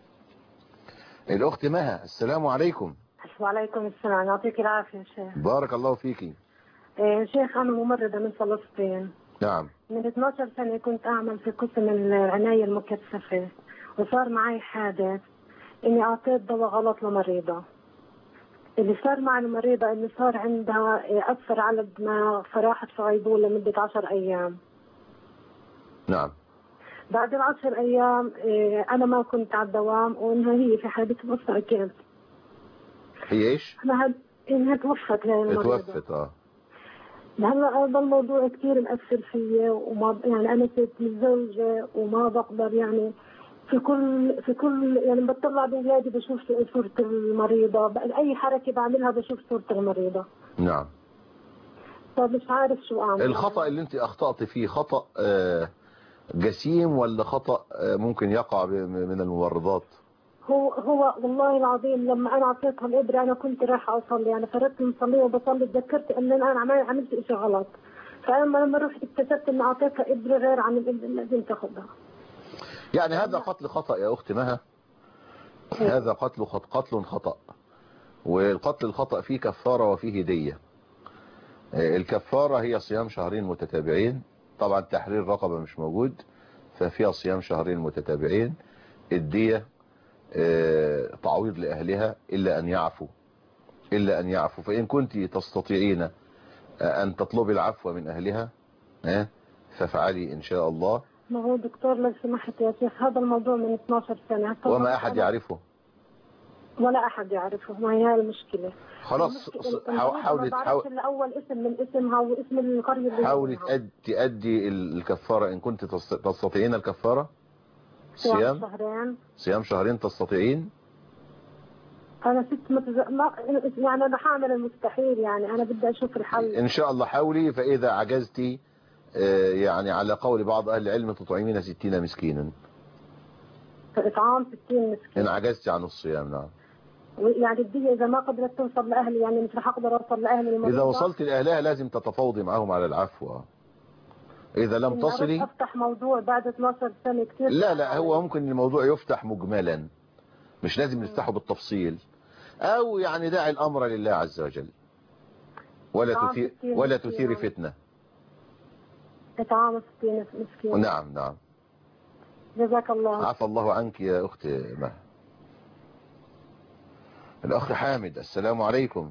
الأخت مها، السلام عليكم. وعليكم السلام، يعطيك العافية يا شيخ. بارك الله فيك. شيخ أنا ممرضة من فلسطين. نعم. من 12 سنة كنت أعمل في قسم العناية المكثفة، وصار معي حادث إني أعطيت دواء غلط لمريضة. اللي صار مع المريضة إنه صار عندها أثر على الدماغ، فراحت في غيبوبة لمدة 10 أيام. نعم. بعد ال10 أيام أنا ما كنت على الدوام، وإنها هي في حادث وفاة كانت. هي إيش؟ إنها توفت هاي المريضة. توفت هلا هذا الموضوع كثير مأثر فيا، وما يعني أنا كنت متزوجة وما بقدر يعني في كل يعني بطلع بولادي بشوف صورة المريضة، أي حركة بعملها بشوف صورة المريضة. نعم. طب مش عارف شو أعمل. الخطأ اللي أنت أخطأت فيه خطأ جسيم ولا خطأ ممكن يقع من الممرضات؟ هو والله العظيم لما أنا أعطيتها الإبرة أنا كنت رايحة أصلي، أنا فردت مصلية وبصلي، تذكرت إن أنا عملت إشي غلط، فأما لما رحت اكتشفت إن أعطيتها إبرة غير عن الإبرة اللي لازم تاخذها. يعني هذا قتل خطأ يا أخت مها، هذا قتل خطأ، والقتل الخطأ فيه كفارة وفيه دية. الكفارة هي صيام شهرين متتابعين، طبعا تحرير رقبة مش موجود ففيها صيام شهرين متتابعين. الدية تعويض لأهلها إلا أن يعفوا، فإن كنت تستطيعين أن تطلبي العفو من أهلها فافعلي إن شاء الله. ما هو دكتور لو سمحت يا شيخ، هذا الموضوع من 12 سنة وما أحد يعرفه ولا أحد يعرفه، ما هي المشكلة. خلاص حاولي أول اسم من اسمها واسم القرية اللي حاولي تأدي الكفارة إن كنت تستطيعين الكفارة. صيام شهرين تستطيعين؟ أنا يعني أنا حاعمل المستحيل، يعني أنا بدي أشوف الحل إن شاء الله. حاولي، فإذا عجزتي يعني على قول بعض أهل العلم تطعمين 60 مسكينا. إطعام 60 مسكين إن عجزتي عن الصيام. نعم. يعني الدية إذا ما قدرت توصل لأهلي يعني مش رح أقدر أوصل لأهلي. إذا وصلت لأهلها لازم تتفاوضي معهم على العفو. إذا لم تصلي أفتح موضوع بعد 12 سنة كثير. لا هو ممكن الموضوع يفتح مجملا، مش لازم نفتحه بالتفصيل، أو يعني داعي الأمر لله عز وجل ولا تثير فتنة. إطعام 60 مسكين. نعم. جزاك الله. عفى الله عنك يا أخت مها. الأخ حامد، السلام عليكم.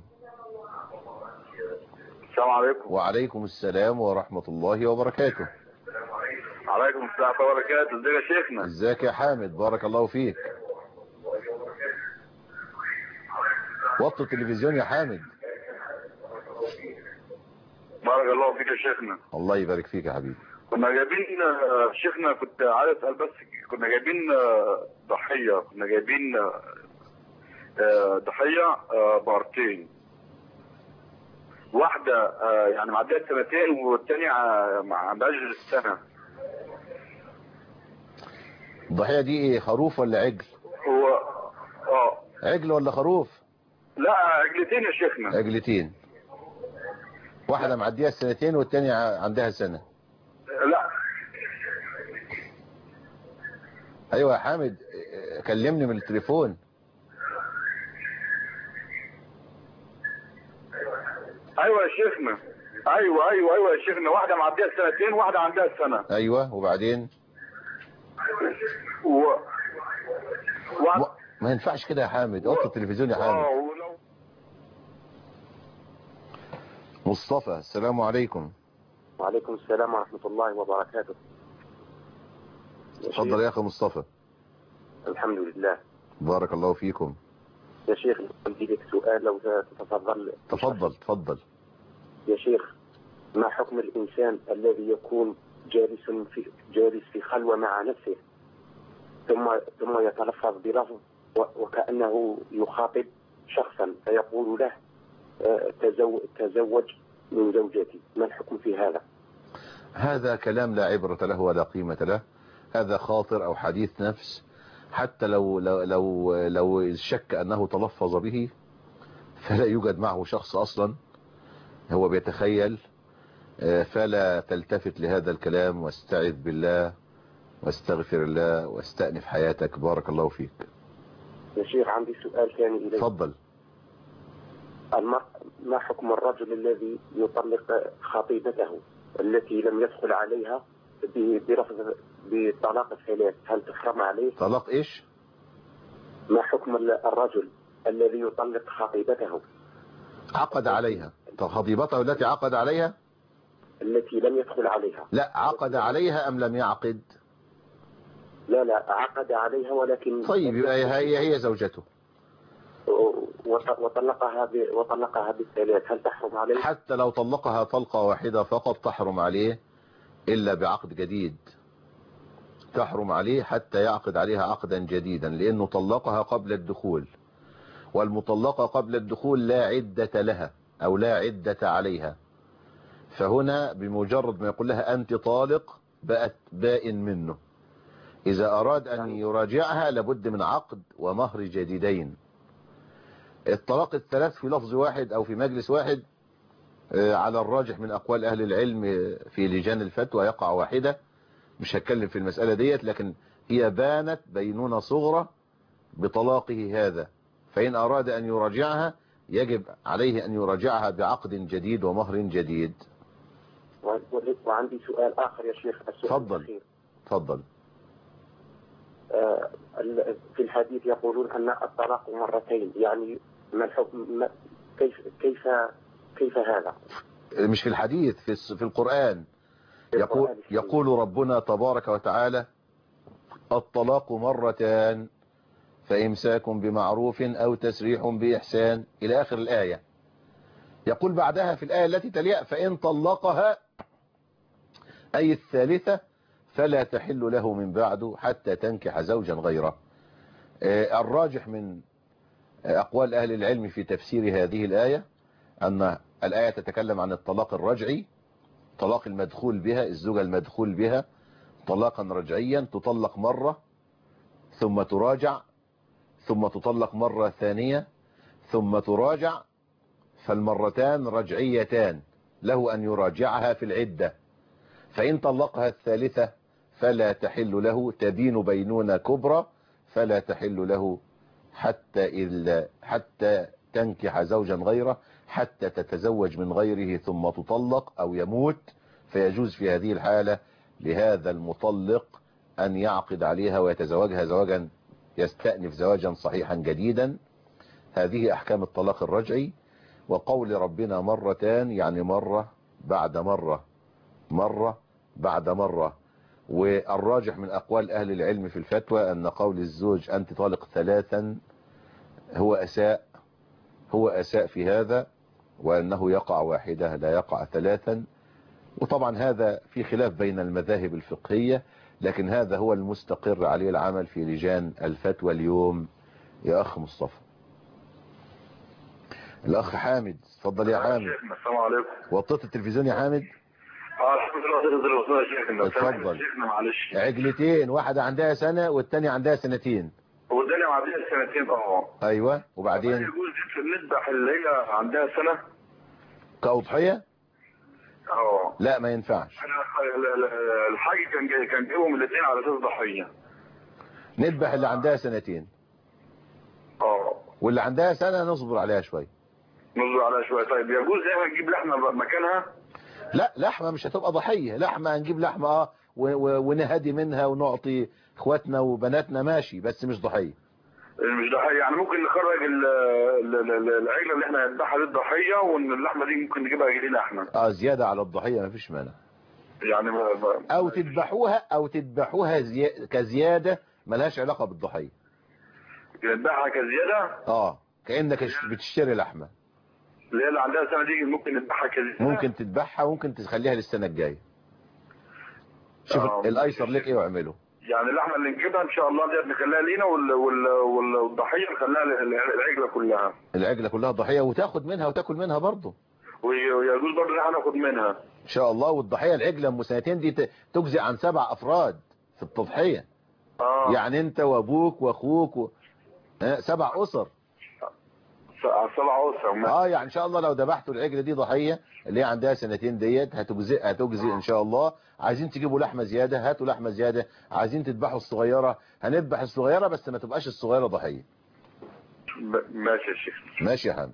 السلام عليكم. وعليكم السلام ورحمة الله وبركاته. عليكم السلام ورحمة الله وبركاته. ازيك يا شيخنا؟ ازيك يا حامد، بارك الله فيك. وطي التلفزيون يا حامد. بارك الله فيك يا شيخنا. الله يبارك فيك يا حبيبي. كنا جايبين شيخنا، كنت عايز اسال بس، كنا جايبين ضحيه بارتين، واحده يعني معديه 2 والثانيه ما عندهاش السنه. الضحيه دي ايه، خروف ولا عجل؟ هو عجل ولا خروف؟ لا عجلتين يا شيخنا. عجلتين، واحده معديه 2 والثانيه عندها سنه. لا ايوه يا حامد، كلمني من التليفون. ايوه يا شيخنا. ايوه يا شيخنا، واحده معديه 2 وواحده عندها سنه. ايوه، وبعدين ما ينفعش كده يا حامد، وطي التلفزيون يا حامد. مصطفى، السلام عليكم. وعليكم السلام ورحمة الله وبركاته. اتفضل يا اخي مصطفى. الحمد لله. بارك الله فيكم. يا شيخ عندي لك سؤال لو تتفضل. تفضل يا شيخ، ما حكم الإنسان الذي يكون جالس في خلوة مع نفسه ثم يتلفظ بلفظ وكأنه يخاطب شخصا فيقول له تزوج من زوجتي، ما الحكم في هذا؟ هذا كلام لا عبرة له ولا قيمة له، هذا خاطر أو حديث نفس، حتى لو شك أنه تلفظ به فلا يوجد معه شخص أصلا، هو بيتخيل، فلا تلتفت لهذا الكلام واستعذ بالله واستغفر الله واستأنف حياتك. بارك الله فيك. يا شيخ عندي سؤال ثاني إليك. تفضل. ما حكم الرجل الذي يطلق خطيبته التي لم يدخل عليها بطلاق الثلاث؟ هل تحرم عليه؟ طلاق ايش؟ ما حكم الرجل الذي يطلق خطيبته عقد عليها؟ خطيبته التي عقد عليها؟ التي لم يدخل عليها. لا، عقد عليها أم لم يعقد؟ لا عقد عليها ولكن طيب يبقى هي زوجته وطلقها بالثلاث، هل تحرم عليه؟ حتى لو طلقها طلقة واحدة فقط تحرم عليه إلا بعقد جديد. تحرم عليه حتى يعقد عليها عقدا جديدا، لأنه طلقها قبل الدخول، والمطلقة قبل الدخول لا عدة لها أو لا عدة عليها. فهنا بمجرد ما يقول لها أنت طالق بقت بائن منه. إذا أراد أن يراجعها لابد من عقد ومهر جديدين. الطلاق الثلاث في لفظ واحد أو في مجلس واحد على الراجح من أقوال أهل العلم في لجان الفتوى يقع واحدة. مش هتكلم في المسألة ديت، لكن هي بانت بينونة صغرى بطلاقه هذا، فإن أراد أن يراجعها يجب عليه أن يراجعها بعقد جديد ومهر جديد. وعندي سؤال آخر يا شيخ. تفضل. في الحديث يقولون أن الطلاق مرتين، يعني ما الحكم؟ كيف هذا؟ مش في الحديث، في القرآن. يقول ربنا تبارك وتعالى الطلاق مرتان فإمساك بمعروف أو تسريح بإحسان إلى آخر الآية. يقول بعدها في الآية التي تليها فإن طلقها أي الثالثة فلا تحل له من بعده حتى تنكح زوجا غيره. الراجح من أقوال أهل العلم في تفسير هذه الآية أن الآية تتكلم عن الطلاق الرجعي، طلاق المدخول بها، الزوجة المدخول بها طلاقا رجعيا، تطلق مرة ثم تراجع ثم تطلق مرة ثانية ثم تراجع، فالمرتان رجعيتان، له أن يراجعها في العدة. فإن طلقها الثالثة فلا تحل له، تبين بينونة كبرى، فلا تحل له حتى تنكح زوجا غيره، حتى تتزوج من غيره ثم تطلق أو يموت، فيجوز في هذه الحالة لهذا المطلق أن يعقد عليها ويتزوجها زواجا يستأنف زواجا صحيحا جديدا. هذه أحكام الطلاق الرجعي. وقول ربنا مرتان يعني مرة بعد مرة، مرة بعد مرة. والراجح من أقوال أهل العلم في الفتوى أن قول الزوج أنت طالق ثلاثا هو أساء في هذا، وأنه يقع واحدة لا يقع ثلاثا. وطبعا هذا في خلاف بين المذاهب الفقهية، لكن هذا هو المستقر عليه العمل في لجان الفتوى اليوم. يا أخ مصطفى. الأخ حامد، اتفضل يا حامد. السلام عليكم. وطيت التلفزيون يا حامد؟ الحمد لله. اتفضل. عجلتين، واحدة عندها سنة والتانية عندها سنتين. والتانية عندها سنتين. ايوه، وبعدين يجوز نذبح اللي هي عندها سنة كأضحية؟ لا ما ينفعش. الحاج كان جايبهم الاثنين على اساس ضحية. نذبح اللي عندها سنتين. واللي عندها سنة نصبر عليها شوية. طيب يجوز احنا نجيب لحمة مكانها؟ لا، لحمة مش هتبقى ضحية. لحمة هنجيب لحمة ونهدي منها ونعطي اخواتنا وبناتنا ماشي، بس مش ضحية. مش ضحية يعني ممكن نخرج العجلة اللي احنا هنذبحها للضحية، وان اللحمة دي ممكن نجيبها لينا احنا. زيادة على الضحية مفيش مانع. يعني او تذبحوها كزيادة ملهاش علاقة بالضحية. نذبحها كزيادة؟ كأنك بتشتري لحمة. اللي عندها سنة دي ممكن نذبحها كزيادة؟ ممكن تذبحها وممكن تخليها للسنة الجاية. شوف الايسر لك ايه واعمله. يعني اللحمة اللي نجيبها ان شاء الله دي نخليها لينا، والضحية نخليها العجلة كلها. العجلة كلها ضحية، وتاخد منها وتاكل منها برضه. ويجوز برضه ان احنا ناخد منها ان شاء الله. والضحية العجلة ام سنتين دي تجزئ عن 7 افراد في التضحية. يعني انت وابوك واخوك 7 اسر. على 7 أسر. يعني ان شاء الله لو ذبحتوا العجله دي ضحيه اللي هي عندها سنتين ديت هتجزي ان شاء الله. عايزين تجيبوا لحمه زياده هاتوا لحمه زياده، عايزين تذبحوا الصغيره هنذبح الصغيره بس ما تبقاش الصغيره ضحيه. ماشي يا شيخ. ماشي يا حمد.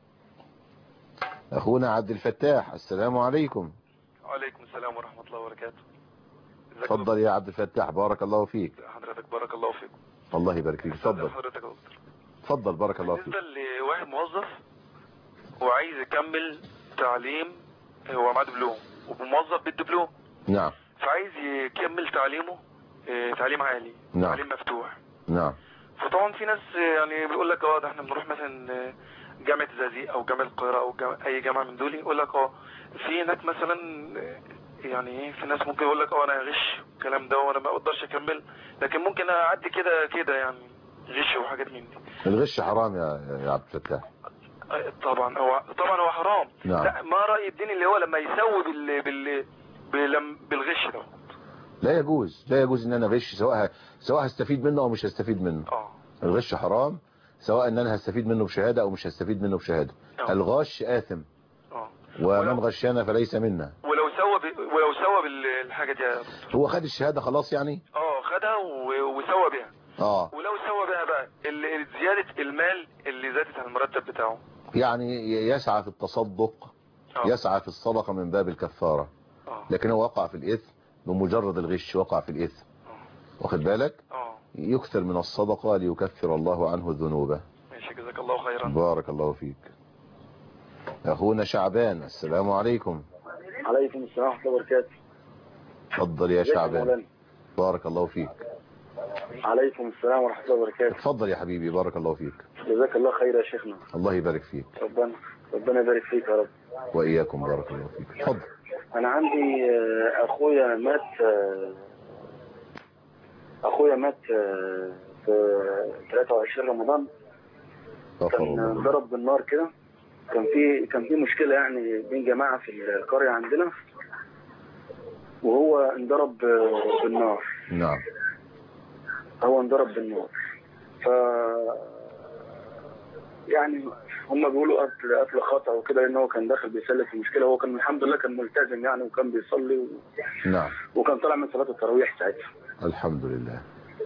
اخونا عبد الفتاح، السلام عليكم. وعليكم السلام ورحمه الله وبركاته. اتفضل يا عبد الفتاح، بارك الله فيك. حضرتك بارك الله فيك. الله يبارك فيك. اتفضل حضرتك يا دكتور. اتفضل بارك الله فيك. بالنسبه لواحد موظف وعايز يكمل تعليم، هو معاه دبلوم وموظف بالدبلوم. نعم. فعايز يكمل تعليمه تعليم عالي. نعم. تعليم مفتوح. نعم. فطبعا في ناس يعني بيقول لك ده احنا بنروح مثلا جامعه الزقازيق او جامعه القاهره او اي جامعه من دول، يقول لك في هناك مثلا يعني ايه، في ناس ممكن يقول لك انا غش الكلام ده وانا ما اقدرش اكمل، لكن ممكن اعدي كده يعني غش وحاجات من دي. الغش حرام يا عبد الفتاح. طبعا هو حرام. نعم. لا، ما رأي الدين اللي هو لما يسوي بالغش ده؟ لا يجوز ان انا اغش، سواء هستفيد منه او مش هستفيد منه. الغش حرام، سواء ان انا هستفيد منه بشهاده او مش هستفيد منه بشهاده. الغش آثم. ومن غشنا فليس منا. ولو سوى بالحاجه دي هو خد الشهاده خلاص يعني. خدها وسوى بيها. ولو سوى بيها بقى زياده المال اللي زادت على المرتب بتاعه، يعني يسعى في التصدق، يسعى في الصدقه من باب الكفاره. لكن هو وقع في الاثم بمجرد الغش، وقع في الاثم. واخد بالك؟ يكثر من الصدقه ليكفر الله عنه ذنوبه. ماشي، جزاك الله خيرا. بارك الله فيك. اخونا شعبان، السلام عليكم. عليكم السلام ورحمه الله وبركاته. اتفضل يا شعبان. بارك الله فيك. عليكم السلام ورحمه الله وبركاته. اتفضل يا حبيبي، بارك الله فيك. جزاك الله خير يا شيخنا. الله يبارك فيك. ربنا يبارك فيك يا رب. واياكم، بارك الله فيك. اتفضل. انا عندي اخويا مات في 23 رمضان. كان ضرب بالنار كده. كان في مشكله يعني بين جماعه في القريه عندنا، وهو انضرب بالنار. نعم. هو انضرب بالنار. يعني هم بيقولوا قتل خطأ وكده، لان هو كان داخل بيسلك المشكله. هو كان الحمد لله كان ملتزم يعني، وكان بيصلي نعم. وكان طالع من صلاه التراويح ساعتها. الحمد لله.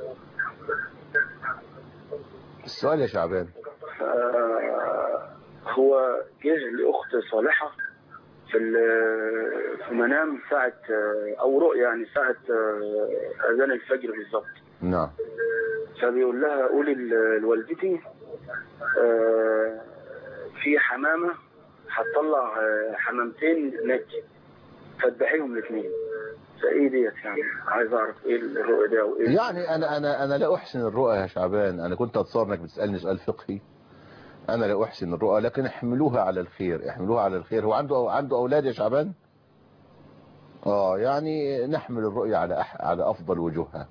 السؤال يا شعبان. هو جه لاخت صالحه في منام ساعه او رؤيا يعني ساعه اذان الفجر بالظبط. نعم. فبيقول لها قولي لوالدتي في حمامه هتطلع حمامتين نتي فاذبحيهم الاثنين. فايه ديت يعني؟ عايز اعرف ايه الرؤيه دي او ايه يعني. انا لا احسن الرؤى يا شعبان. انا كنت اتصور انك بتسالني سؤال فقهي. انا لا احسن الرؤى، لكن احملوها على الخير، احملوها على الخير. هو عنده اولاد يا شعبان؟ يعني نحمل الرؤيا على افضل وجوهها،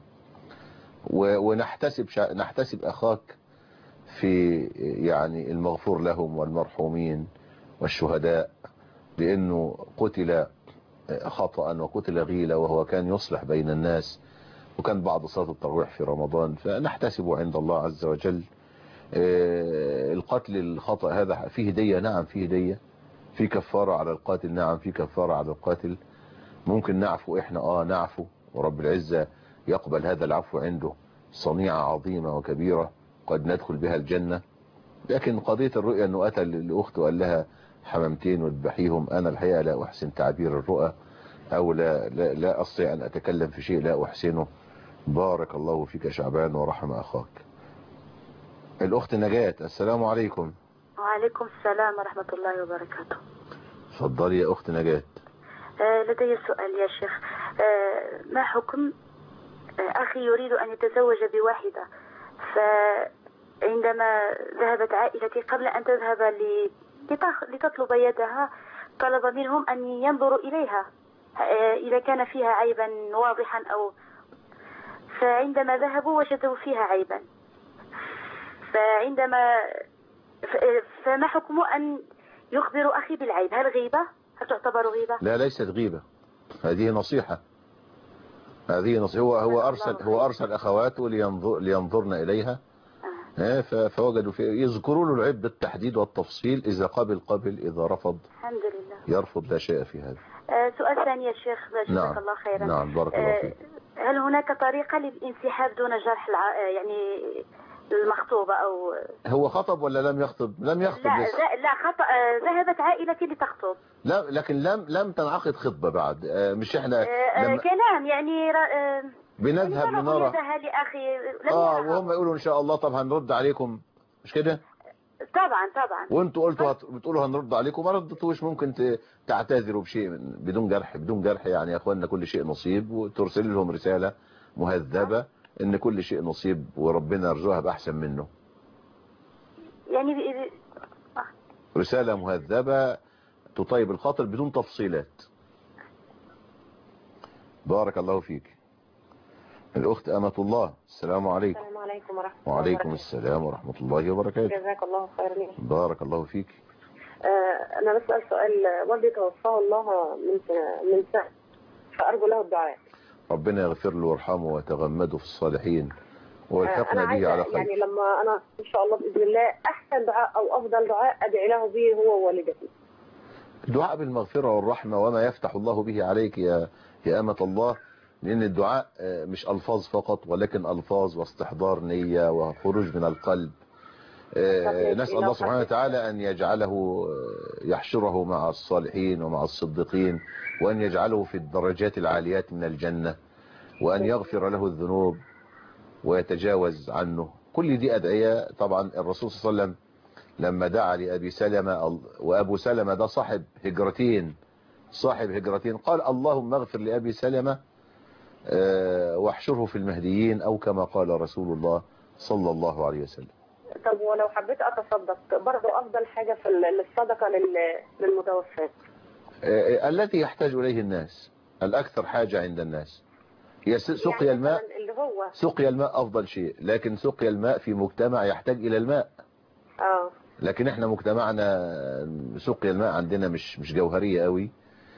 ونحتسب اخاك في يعني المغفور لهم والمرحومين والشهداء، لانه قتل خطأ وقتل غيلة، وهو كان يصلح بين الناس، وكان بعد صلاة التراويح في رمضان. فنحتسبه عند الله عز وجل. القتل الخطأ هذا فيه دية. نعم فيه دية. في كفارة على القاتل. نعم في كفارة على القاتل. ممكن نعفو احنا نعفو، ورب العزة يقبل هذا العفو عنده. صنيعة عظيمة وكبيرة قد ندخل بها الجنة. لكن قضية الرؤيا انه قتل الاخت وقال لها حمامتين واذبحيهم، انا الحقيقة لا احسن تعبير الرؤى، او لا استطيع ان اتكلم في شيء لا احسنه. بارك الله فيك يا شعبان ورحم اخاك. الاخت نجاة، السلام عليكم. وعليكم السلام ورحمة الله وبركاته. اتفضلي يا اخت نجاة. لدي سؤال يا شيخ. ما حكم اخي يريد ان يتزوج بواحدة، فعندما ذهبت عائلتي قبل ان تذهب لتطلب يدها طلب منهم ان ينظروا اليها اذا كان فيها عيبا واضحا فعندما ذهبوا وجدوا فيها عيبا. فما حكم ان يخبر اخي بالعيب؟ هل غيبة؟ هل تعتبر غيبة؟ لا، ليست غيبة. هذه نصيحة. هو ارسل اخواته لينظرن اليها. فوجدوا فيه يذكروا له العيب بالتحديد والتفصيل، إذا قبل قبل، إذا رفض الحمد لله يرفض، لا شيء في هذا. سؤال ثاني يا شيخ، جزاك الله خيرا. نعم بارك الله فيك. هل هناك طريقة للانسحاب دون جرح يعني المخطوبة أو هو خطب ولا لم يخطب؟ لم يخطب لا لسه. لا خطأ. ذهبت عائلتي لتخطب. لا لكن لم تنعقد خطبة بعد. مش احنا كلام يعني بنذهب لنرى لأخي وهم يقولوا ان شاء الله طب هنرد عليكم، مش كده؟ طبعا وانتوا قلتوا بتقولوا هنرد عليكم، ما ردتوش. ممكن تعتذروا بشيء بدون جرح يعني. يا اخواننا كل شيء نصيب، وترسل لهم رسالة مهذبة ان كل شيء نصيب وربنا يرزقها بأحسن منه. يعني رسالة مهذبة تطيب الخاطر بدون تفصيلات. بارك الله فيك. الأخت أمة الله، السلام عليكم. السلام عليكم ورحمة الله وبركاته. وعليكم السلام ورحمة الله وبركاته. جزاك الله خيرا. بارك الله فيك. أنا بسأل سؤال. والدي توفاه الله من سنة، فأرجو له الدعاء. ربنا يغفر له ويرحمه ويتغمده في الصالحين والحقنا به على خير. يعني لما أنا إن شاء الله بإذن الله أحسن دعاء أو أفضل دعاء أدعي له به هو ووالدتي. الدعاء بالمغفرة والرحمة وما يفتح الله به عليك يا أمة الله، لأن الدعاء مش ألفاظ فقط ولكن ألفاظ واستحضار نية وخروج من القلب. نسأل الله سبحانه وتعالى أن يجعله يحشره مع الصالحين ومع الصديقين، وأن يجعله في الدرجات العاليات من الجنة، وأن يغفر له الذنوب ويتجاوز عنه. كل دي أدعية. طبعا الرسول صلى الله عليه وسلم لما دعا لأبي سلمة، وأبو سلمة ده صاحب هجرتين قال اللهم اغفر لأبي سلمة واحشره في المهديين، أو كما قال رسول الله صلى الله عليه وسلم. طب ولو حبيت أتصدق برضه أفضل حاجة في الصدقة للمتوفى؟ التي يحتاج إليه الناس، الأكثر حاجة عند الناس هي سقيا يعني الماء. سقيا الماء أفضل شيء، لكن سقيا الماء في مجتمع يحتاج إلى الماء. لكن احنا مجتمعنا سقيا الماء عندنا مش جوهرية قوي،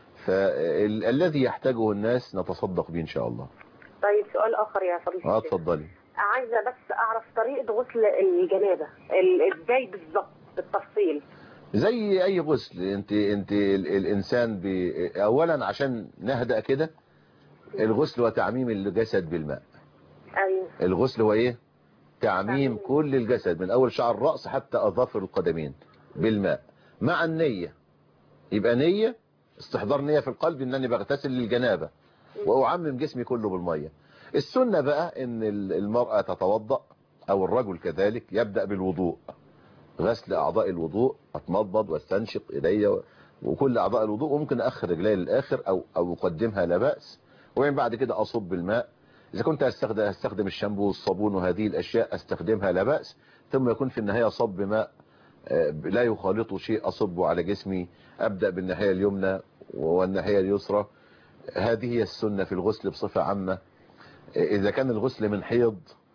فالذي يحتاجه الناس نتصدق به إن شاء الله. طيب سؤال آخر يا فضيلة الشيخ. اتفضلي. عايزة بس أعرف طريقة غسل الجنابة ازاي بالظبط بالتفصيل؟ زي أي غسل. انت الإنسان أولا عشان نهدأ كده، الغسل هو تعميم الجسد بالماء. أيوه. الغسل هو إيه؟ تعميم كل الجسد من أول شعر الرأس حتى أظافر القدمين بالماء مع النية. يبقى نية، استحضار نية في القلب إنني بغتسل للجنابة وأعمم جسمي كله بالمية. السنة بقى إن المرأة تتوضأ أو الرجل كذلك يبدأ بالوضوء، غسل أعضاء الوضوء، أتمضمض واستنشق إيدي وكل أعضاء الوضوء، وممكن أخر رجلي للآخر أو أقدمها لا بأس. وبعدين بعد كده أصب الماء. إذا كنت أستخدم الشامبو والصابون وهذه الأشياء أستخدمها لا بأس. ثم يكون في النهاية صب ماء لا يخالطه شيء أصبه على جسمي. أبدأ بالناحية اليمنى والناحية اليسرى. هذه هي السنة في الغسل بصفة عامة. إذا كان الغسل من حيض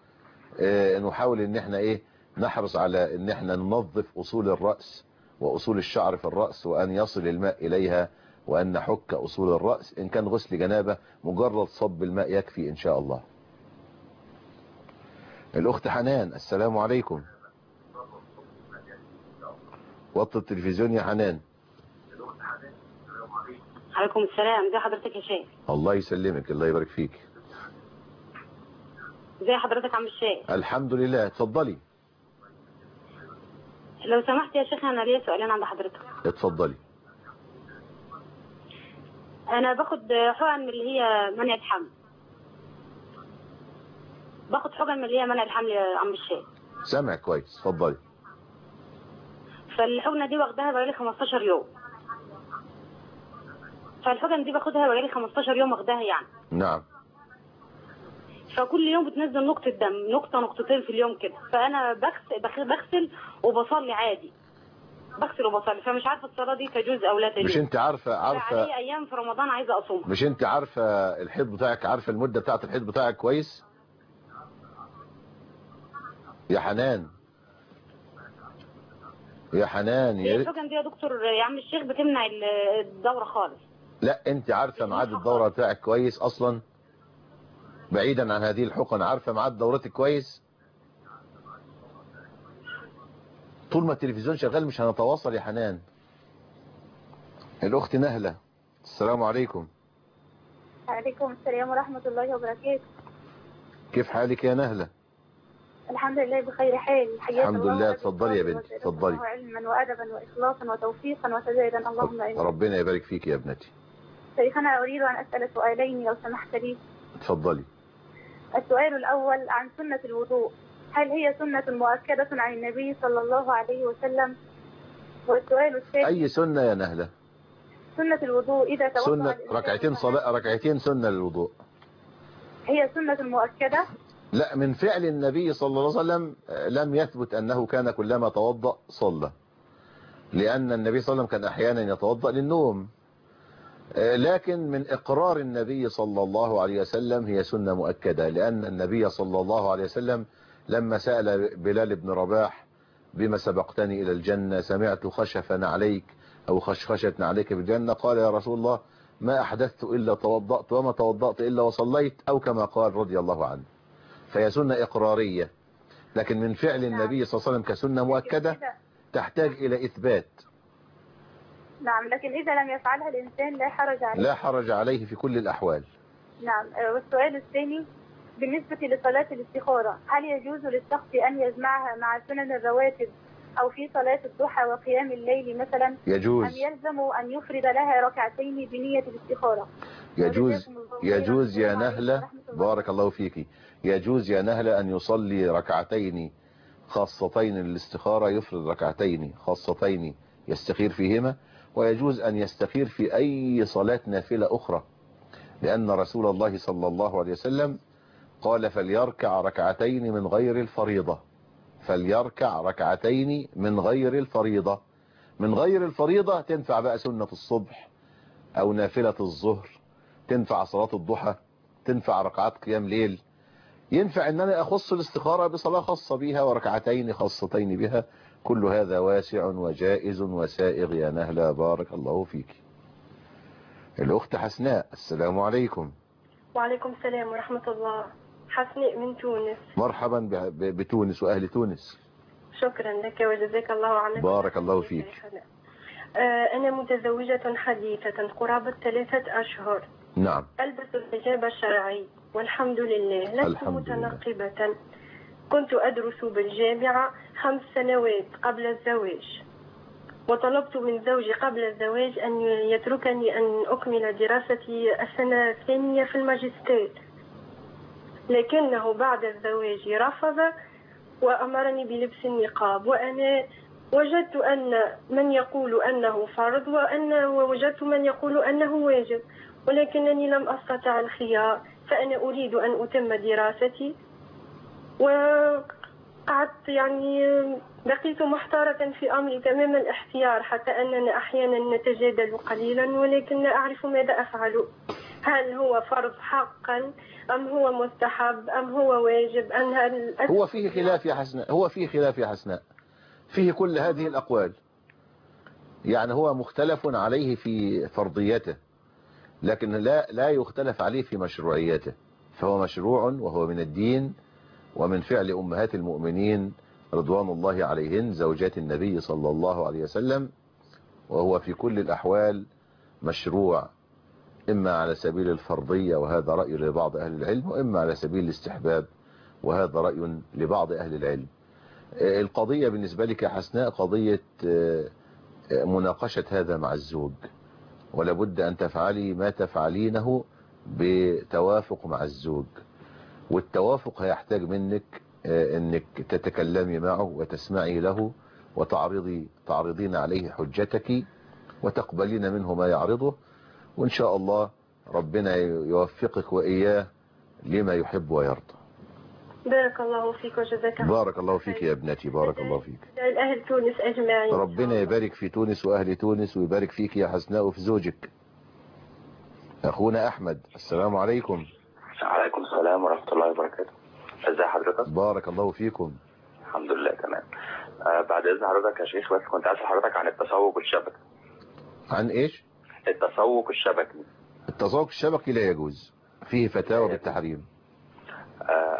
نحاول إن احنا نحرص على إن احنا ننظف أصول الرأس وأصول الشعر في الرأس، وأن يصل الماء إليها، وأن نحك أصول الرأس. إن كان غسل جنابة مجرد صب الماء يكفي إن شاء الله. الأخت حنان، السلام عليكم. وطي التلفزيون يا حنان. عليكم السلام. ازي حضرتك يا شيخ؟ الله يسلمك، الله يبارك فيك. ازي حضرتك عم الشيخ؟ الحمد لله. اتفضلي. لو سمحت يا شيخ انا ليا سؤالين عند حضرتك. اتفضلي. انا باخد حقن من اللي هي منع الحمل. باخد حقن من اللي هي منع الحمل يا عم الشيخ. سامع كويس. اتفضلي. فالحقنه دي واخداها بقالي 15 يوم. فالحقن دي باخدها بقالي 15 يوم واخداها يعني. نعم. فكل يوم بتنزل نقطة دم، نقطة نقطتين في اليوم كده. فأنا بغسل وبصلي عادي. بغسل وبصلي، فمش عارفة الصلاة دي تجوز أو لا تجوز. مش أنت عارفة علي أيام في رمضان عايزة أصومها. مش أنت عارفة الحيض بتاعك، عارفة المدة بتاعت الحيض بتاعك كويس؟ يا حنان. يا حنان. هي الحقن دي يا دكتور يا عم الشيخ بتمنع الدورة خالص. لا أنت عارفة ميعاد الدورة بتاعك كويس أصلا؟ بعيدا عن هذه الحقن، عارفة ميعاد دورتك كويس؟ طول ما التلفزيون شغال مش هنتواصل يا حنان. الأخت نهلة، السلام عليكم. وعليكم السلام ورحمة الله وبركاته. كيف حالك يا نهلة؟ الحمد لله بخير حال. الحمد لله. اتفضلي يا بنتي، اتفضلي. علما وأدبا وإخلاصا وتوفيقا وسدادا اللهم آمين. ربنا يبارك فيك يا ابنتي. شيخنا أريد أن أسأل سؤالين لو سمحت لي. اتفضلي. السؤال الأول عن سنة الوضوء، هل هي سنة مؤكدة عن النبي صلى الله عليه وسلم؟ والسؤال الثاني أي سنة يا نهلة؟ سنة الوضوء إذا توضأ سنة ركعتين سنة للوضوء. هي سنة مؤكدة؟ لا، من فعل النبي صلى الله عليه وسلم لم يثبت أنه كان كلما توضأ صلى، لأن النبي صلى الله عليه وسلم كان أحيانا يتوضأ للنوم، لكن من إقرار النبي صلى الله عليه وسلم هي سنة مؤكدة، لأن النبي صلى الله عليه وسلم لما سأل بلال بن رباح بما سبقتني إلى الجنة سمعت خشفا عليك أو خشخشة عليك بالجنة، قال يا رسول الله ما أحدثت إلا توضأت وما توضأت إلا وصليت، أو كما قال رضي الله عنه. فهي سنة إقرارية، لكن من فعل النبي صلى الله عليه وسلم كسنة مؤكدة تحتاج إلى إثبات. نعم، لكن إذا لم يفعلها الإنسان لا حرج عليه. لا حرج عليه في كل الأحوال. نعم. والسؤال الثاني بالنسبة لصلاة الاستخارة، هل يجوز للشخص أن يجمعها مع سنن الرواتب أو في صلاة الضحى وقيام الليل مثلا؟ يجوز. أم يلزم أن يفرد لها ركعتين بنية الاستخارة؟ يجوز يا نهلة، بارك الله فيك، يجوز يا نهلة أن يصلي ركعتين خاصتين للاستخارة، يفرد ركعتين خاصتين يستخير فيهما، ويجوز أن يستخير في أي صلاة نافلة أخرى، لأن رسول الله صلى الله عليه وسلم قال فليركع ركعتين من غير الفريضة، فليركع ركعتين من غير الفريضة. من غير الفريضة تنفع بقى سنة الصبح أو نافلة الظهر، تنفع صلاة الضحى، تنفع ركعات قيام ليل، ينفع أن أنا أخص الاستخارة بصلاة خاصة بها وركعتين خاصتين بها، كل هذا واسع وجائز وسائغ يا نهلة، بارك الله فيك. الأخت حسناء، السلام عليكم. وعليكم السلام ورحمة الله. حسناء من تونس. مرحبا بتونس وأهل تونس. شكرا لك وجزاك الله عنك. بارك الله فيك. أنا متزوجة حديثة قرابة 3 أشهر. نعم. ألبس الحجاب الشرعي والحمد لله، لست متنقبة. كنت أدرس بالجامعة 5 سنوات قبل الزواج، وطلبت من زوجي قبل الزواج أن يتركني أن أكمل دراستي السنة الثانية في الماجستير، لكنه بعد الزواج رفض وأمرني بلبس النقاب، وأنا وجدت أن من يقول أنه فرض ووجدت من يقول أنه واجب، ولكنني لم أستطع الخيار، فأنا أريد أن أتم دراستي، وقعدت بقيت محتارة في أمري تمام الاحتيار، حتى أننا أحيانا نتجادل قليلا ولكن لا أعرف ماذا أفعل. هل هو فرض حقا أم هو مستحب أم هو واجب أم هل هو فيه خلاف يا حسناء، هو فيه خلاف يا حسناء، فيه كل هذه الأقوال، يعني هو مختلف عليه في فرضيته، لكن لا يختلف عليه في مشروعيته، فهو مشروع وهو من الدين ومن فعل أمهات المؤمنين رضوان الله عليهن زوجات النبي صلى الله عليه وسلم، وهو في كل الأحوال مشروع، إما على سبيل الفرضية وهذا رأي لبعض أهل العلم، وإما على سبيل الاستحباب وهذا رأي لبعض أهل العلم. القضية بالنسبة لك يا حسناء قضية مناقشة هذا مع الزوج، ولا بد أن تفعلي ما تفعلينه بتوافق مع الزوج، والتوافق هيحتاج منك أنك تتكلمي معه وتسمعي له وتعرضين عليه حجتك وتقبلين منه ما يعرضه، وإن شاء الله ربنا يوفقك وإياه لما يحب ويرضى. بارك الله فيك وجزاك الله. بارك الله فيك يا ابنتي، بارك الله فيك. أهل تونس أجمعين. ربنا يبارك في تونس وأهل تونس ويبارك فيك يا حسناء وفي زوجك. أخونا أحمد، السلام عليكم. وعليكم السلام ورحمة الله وبركاته. ازي حضرتك؟ بارك الله فيكم. الحمد لله تمام. بعد إذن حضرتك يا شيخ، بس كنت أسأل حضرتك عن التسوق الشبكي. عن إيش؟ التسوق الشبكي. التسوق الشبكي لا يجوز، فيه فتاوى بالتحريم.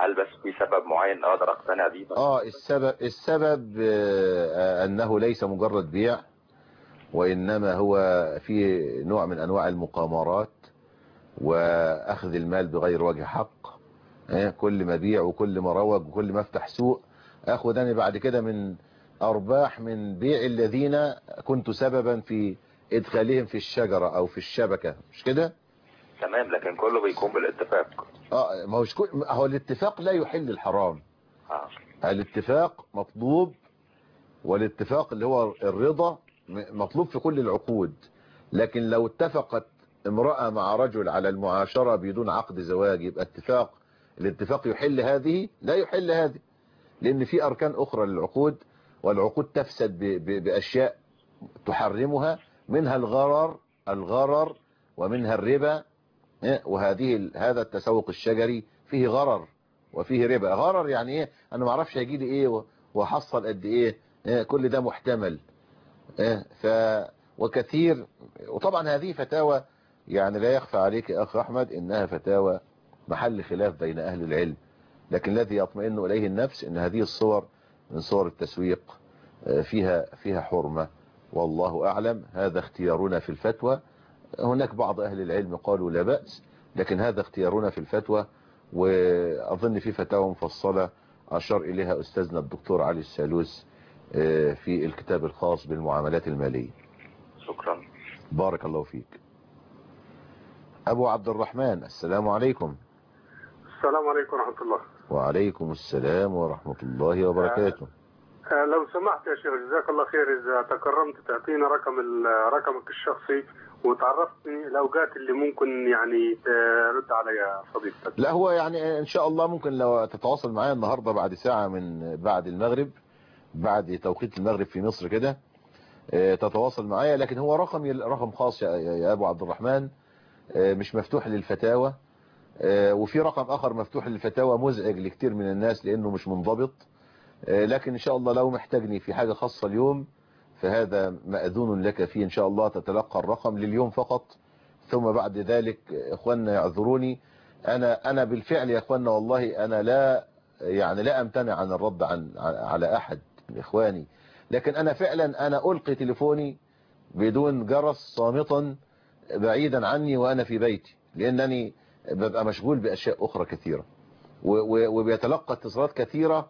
هل بس في سبب معين اقدر اقتنع بيه؟ السبب انه ليس مجرد بيع، وانما هو في نوع من انواع المقامرات واخذ المال بغير وجه حق. كل ما بيع وكل ما روج وكل ما افتح سوق اخذ انا بعد كده من ارباح من بيع الذين كنت سببا في ادخالهم في الشجرة او في الشبكة، مش كده؟ تمام، لكن كله بيكون بالاتفاق. ما هو الاتفاق لا يحل الحرام. الاتفاق مطلوب، والاتفاق اللي هو الرضا مطلوب في كل العقود. لكن لو اتفقت امرأة مع رجل على المعاشرة بدون عقد زواج يبقى الاتفاق يحل هذه؟ لا يحل هذه، لان في اركان اخرى للعقود، والعقود تفسد باشياء تحرمها، منها الغرر ومنها الربا. هذا التسوق الشجري فيه غرر وفيه ربا. غرر يعني ايه؟ انا ما اعرفش هيجي لي ايه وحصل قد ايه، كل ده محتمل. وكثير، وطبعا هذه فتاوى يعني لا يخفى عليك يا اخ احمد انها فتاوى محل خلاف بين اهل العلم، لكن الذي يطمئن اليه النفس ان هذه الصور من صور التسويق فيها حرمة، والله اعلم. هذا اختيارنا في الفتوى. هناك بعض اهل العلم قالوا لا بأس، لكن هذا اختيارنا في الفتوى. واظن في فتاوى مفصلة اشار اليها استاذنا الدكتور علي السالوس في الكتاب الخاص بالمعاملات المالية. شكرا. بارك الله فيك. ابو عبد الرحمن، السلام عليكم. السلام عليكم ورحمة الله. وعليكم السلام ورحمة الله وبركاته. لو سمحت يا شيخ جزاك الله خير، إذا تكرمت تعطينا رقمك الشخصي وتعرفتني الأوقات اللي ممكن يعني ترد عليها فضيلتك. لا هو يعني إن شاء الله ممكن لو تتواصل معايا النهاردة بعد ساعة من بعد المغرب، بعد توقيت المغرب في مصر كده تتواصل معايا. لكن هو رقم خاص يا أبو عبد الرحمن، مش مفتوح للفتاوى. وفي رقم آخر مفتوح للفتاوى مزعج لكتير من الناس لأنه مش منضبط. لكن إن شاء الله لو محتاجني في حاجة خاصة اليوم فهذا مأذون لك فيه إن شاء الله. تتلقى الرقم لليوم فقط، ثم بعد ذلك إخواننا يعذروني. أنا بالفعل يا إخواننا والله أنا لا أمتنع عن الرد على أحد من إخواني، لكن أنا فعلا ألقي تليفوني بدون جرس صامتا بعيدا عني وأنا في بيتي، لأنني ببقى مشغول بأشياء أخرى كثيرة وبيتلقى اتصالات كثيرة،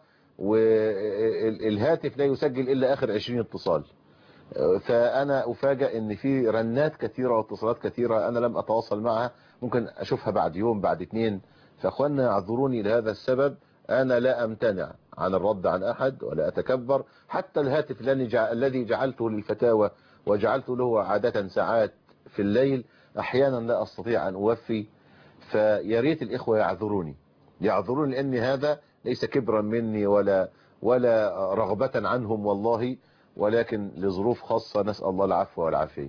والهاتف لا يسجل إلا آخر 20 اتصال. فأنا أفاجأ أن في رنات كثيرة واتصالات كثيرة أنا لم أتواصل معها، ممكن أشوفها بعد يوم بعد 2. فأخوانا يعذروني لهذا السبب. أنا لا أمتنع عن الرد عن أحد ولا أتكبر. حتى الهاتف الذي جعلته للفتاوى وجعلته له عادة ساعات في الليل أحيانا لا أستطيع أن أوفي. فياريت الإخوة يعذروني لأن هذا ليس كبرا مني ولا رغبة عنهم والله، ولكن لظروف خاصة. نسأل الله العفو والعافية.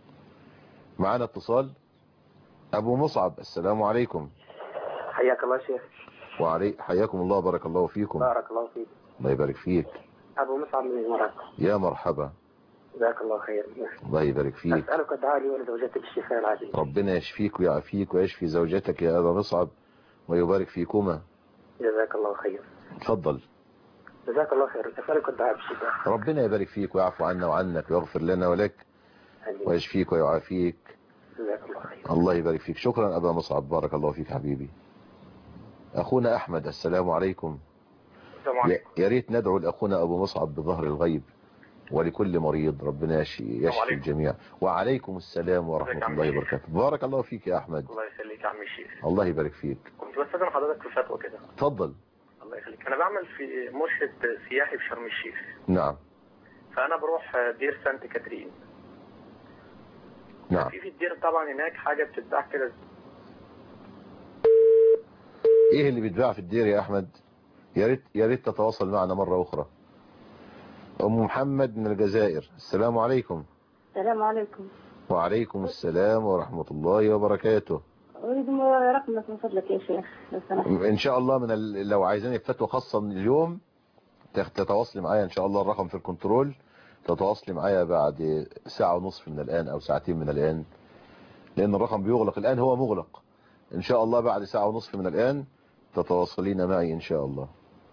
معنا اتصال. أبو مصعب، السلام عليكم. حياك الله شيخ. حياكم الله، بارك الله فيكم. بارك الله فيك. الله يبارك فيك. أبو مصعب من الإمارات. يا مرحبا. جزاك الله خير. الله يبارك فيك. أسألك الدعاء لي ولزوجتي بالشفاء العاجل. ربنا يشفيك ويعافيك ويشفي زوجتك يا أبا مصعب ويبارك فيكما. جزاك الله خير. تفضل. جزاك الله خير. أسألك الدعاء بالشفاء. ربنا يبارك فيك ويعفو عنا وعنك ويغفر لنا ولك ويشفيك ويعافيك. جزاك الله خير. الله يبارك فيك. شكرا أبا مصعب، بارك الله فيك حبيبي. أخونا أحمد، السلام عليكم. السلام عليكم. يا ريت ندعو لأخونا أبو مصعب بظهر الغيب ولكل مريض، ربنا يشفي الجميع. وعليكم السلام ورحمة الله وبركاته. بارك الله فيك يا أحمد. الله يخليك يا عم الشيخ. الله يبارك فيك. كنت بستأذن حضرتك في فتوى كده. اتفضل. الله يخليك. أنا بعمل في مرشد سياحي في شرم الشيخ. نعم. فأنا بروح دير سانت كاترين. نعم. في الدير طبعا هناك حاجة بتتباع كده. ايه اللي بيتباع في الدير يا احمد؟ يا ريت تتواصل معنا مرة اخرى. ام محمد من الجزائر، السلام عليكم. السلام عليكم. وعليكم السلام ورحمة الله وبركاته. اريد رقمك من فضلك يا شيخ لو سمحت. ان شاء الله لو عايزاني فتوى خاصة من اليوم تتواصلي معايا ان شاء الله. الرقم في الكنترول. تتواصلي معايا بعد ساعة ونصف من الان او ساعتين من الان، لان الرقم بيغلق الان، هو مغلق. ان شاء الله بعد ساعة ونصف من الان تتواصلين معي إن شاء الله.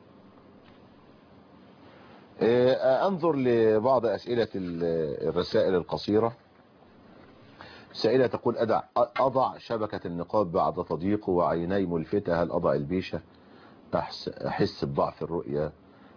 أنظر لبعض أسئلة الرسائل القصيرة. سائلة تقول أضع شبكة النقاب بعد تضييقه وعيني ملفتة، هل أضع البيشة؟ أحس بضعف الرؤية.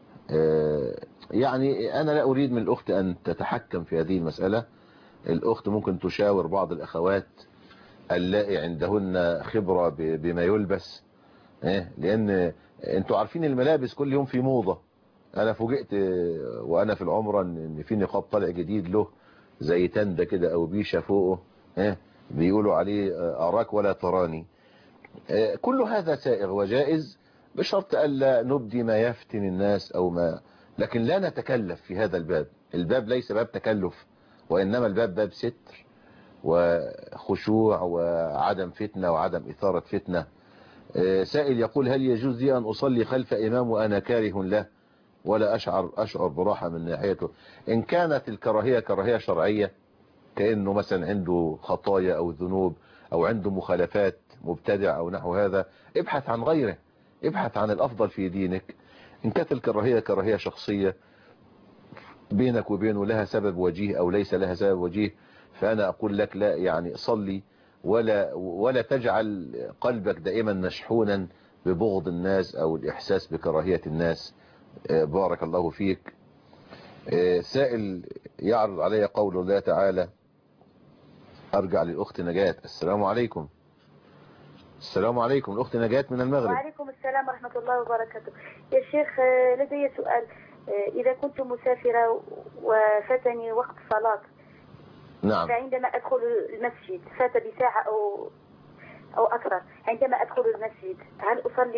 يعني أنا لا أريد من الأخت أن تتحكم في هذه المسألة. الأخت ممكن تشاور بعض الأخوات اللائي عندهن خبرة بما يلبس، لأن أنتوا عارفين الملابس كل يوم في موضة. أنا فوجئت وأنا في العمرة إن في نقاب طالع جديد له زي تندة كده أو بيشة فوقه، بيقولوا عليه أراك ولا تراني. كل هذا سائغ وجائز بشرط ألا نبدي ما يفتن الناس أو ما، لكن لا نتكلف في هذا الباب. الباب ليس باب تكلف، وإنما الباب باب ستر وخشوع وعدم فتنة وعدم إثارة فتنة. سائل يقول هل يجوز لي أن أصلي خلف إمام وأنا كاره له ولا أشعر براحة من ناحيته؟ إن كانت الكراهية كراهية شرعية، كأنه مثلا عنده خطايا أو ذنوب أو عنده مخالفات، مبتدع أو نحو هذا، ابحث عن غيره، ابحث عن الأفضل في دينك. إن كانت الكراهية كراهية شخصية بينك وبينه لها سبب وجيه أو ليس لها سبب وجيه، فأنا أقول لك لا، يعني صلي ولا تجعل قلبك دائما مشحونا ببغض الناس أو الإحساس بكراهية الناس. بارك الله فيك. سائل يعرض علي قول الله تعالى. أرجع للأخت نجاة. السلام عليكم. السلام عليكم. الأخت نجاة من المغرب. وعليكم السلام ورحمة الله وبركاته. يا شيخ لدي سؤال. إذا كنت مسافرة وفاتني وقت صلاة، نعم، فعندما أدخل المسجد فات بساعة أو أكثر، عندما أدخل المسجد هل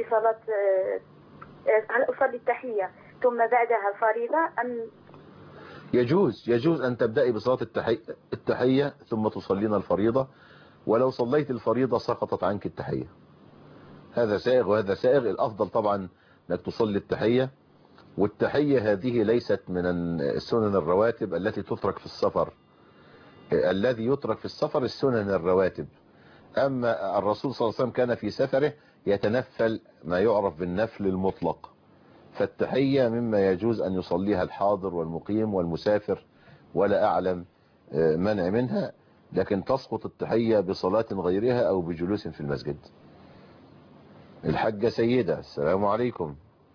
أصلي التحية ثم بعدها الفريضة أم؟ يجوز أن تبدأي بصلاة التحية ثم تصلين الفريضة، ولو صليت الفريضة سقطت عنك التحية. هذا سائغ وهذا سائغ. الأفضل طبعا أنك تصلي التحية، والتحية هذه ليست من السنن الرواتب التي تترك في السفر. الذي يترك في السفر السنن الرواتب. أما الرسول صلى الله عليه وسلم كان في سفره يتنفل ما يعرف بالنفل المطلق، فالتحية مما يجوز أن يصليها الحاضر والمقيم والمسافر، ولا أعلم منع منها، لكن تسقط التحية بصلاة غيرها أو بجلوس في المسجد. الحاجة سيدة. السلام عليكم.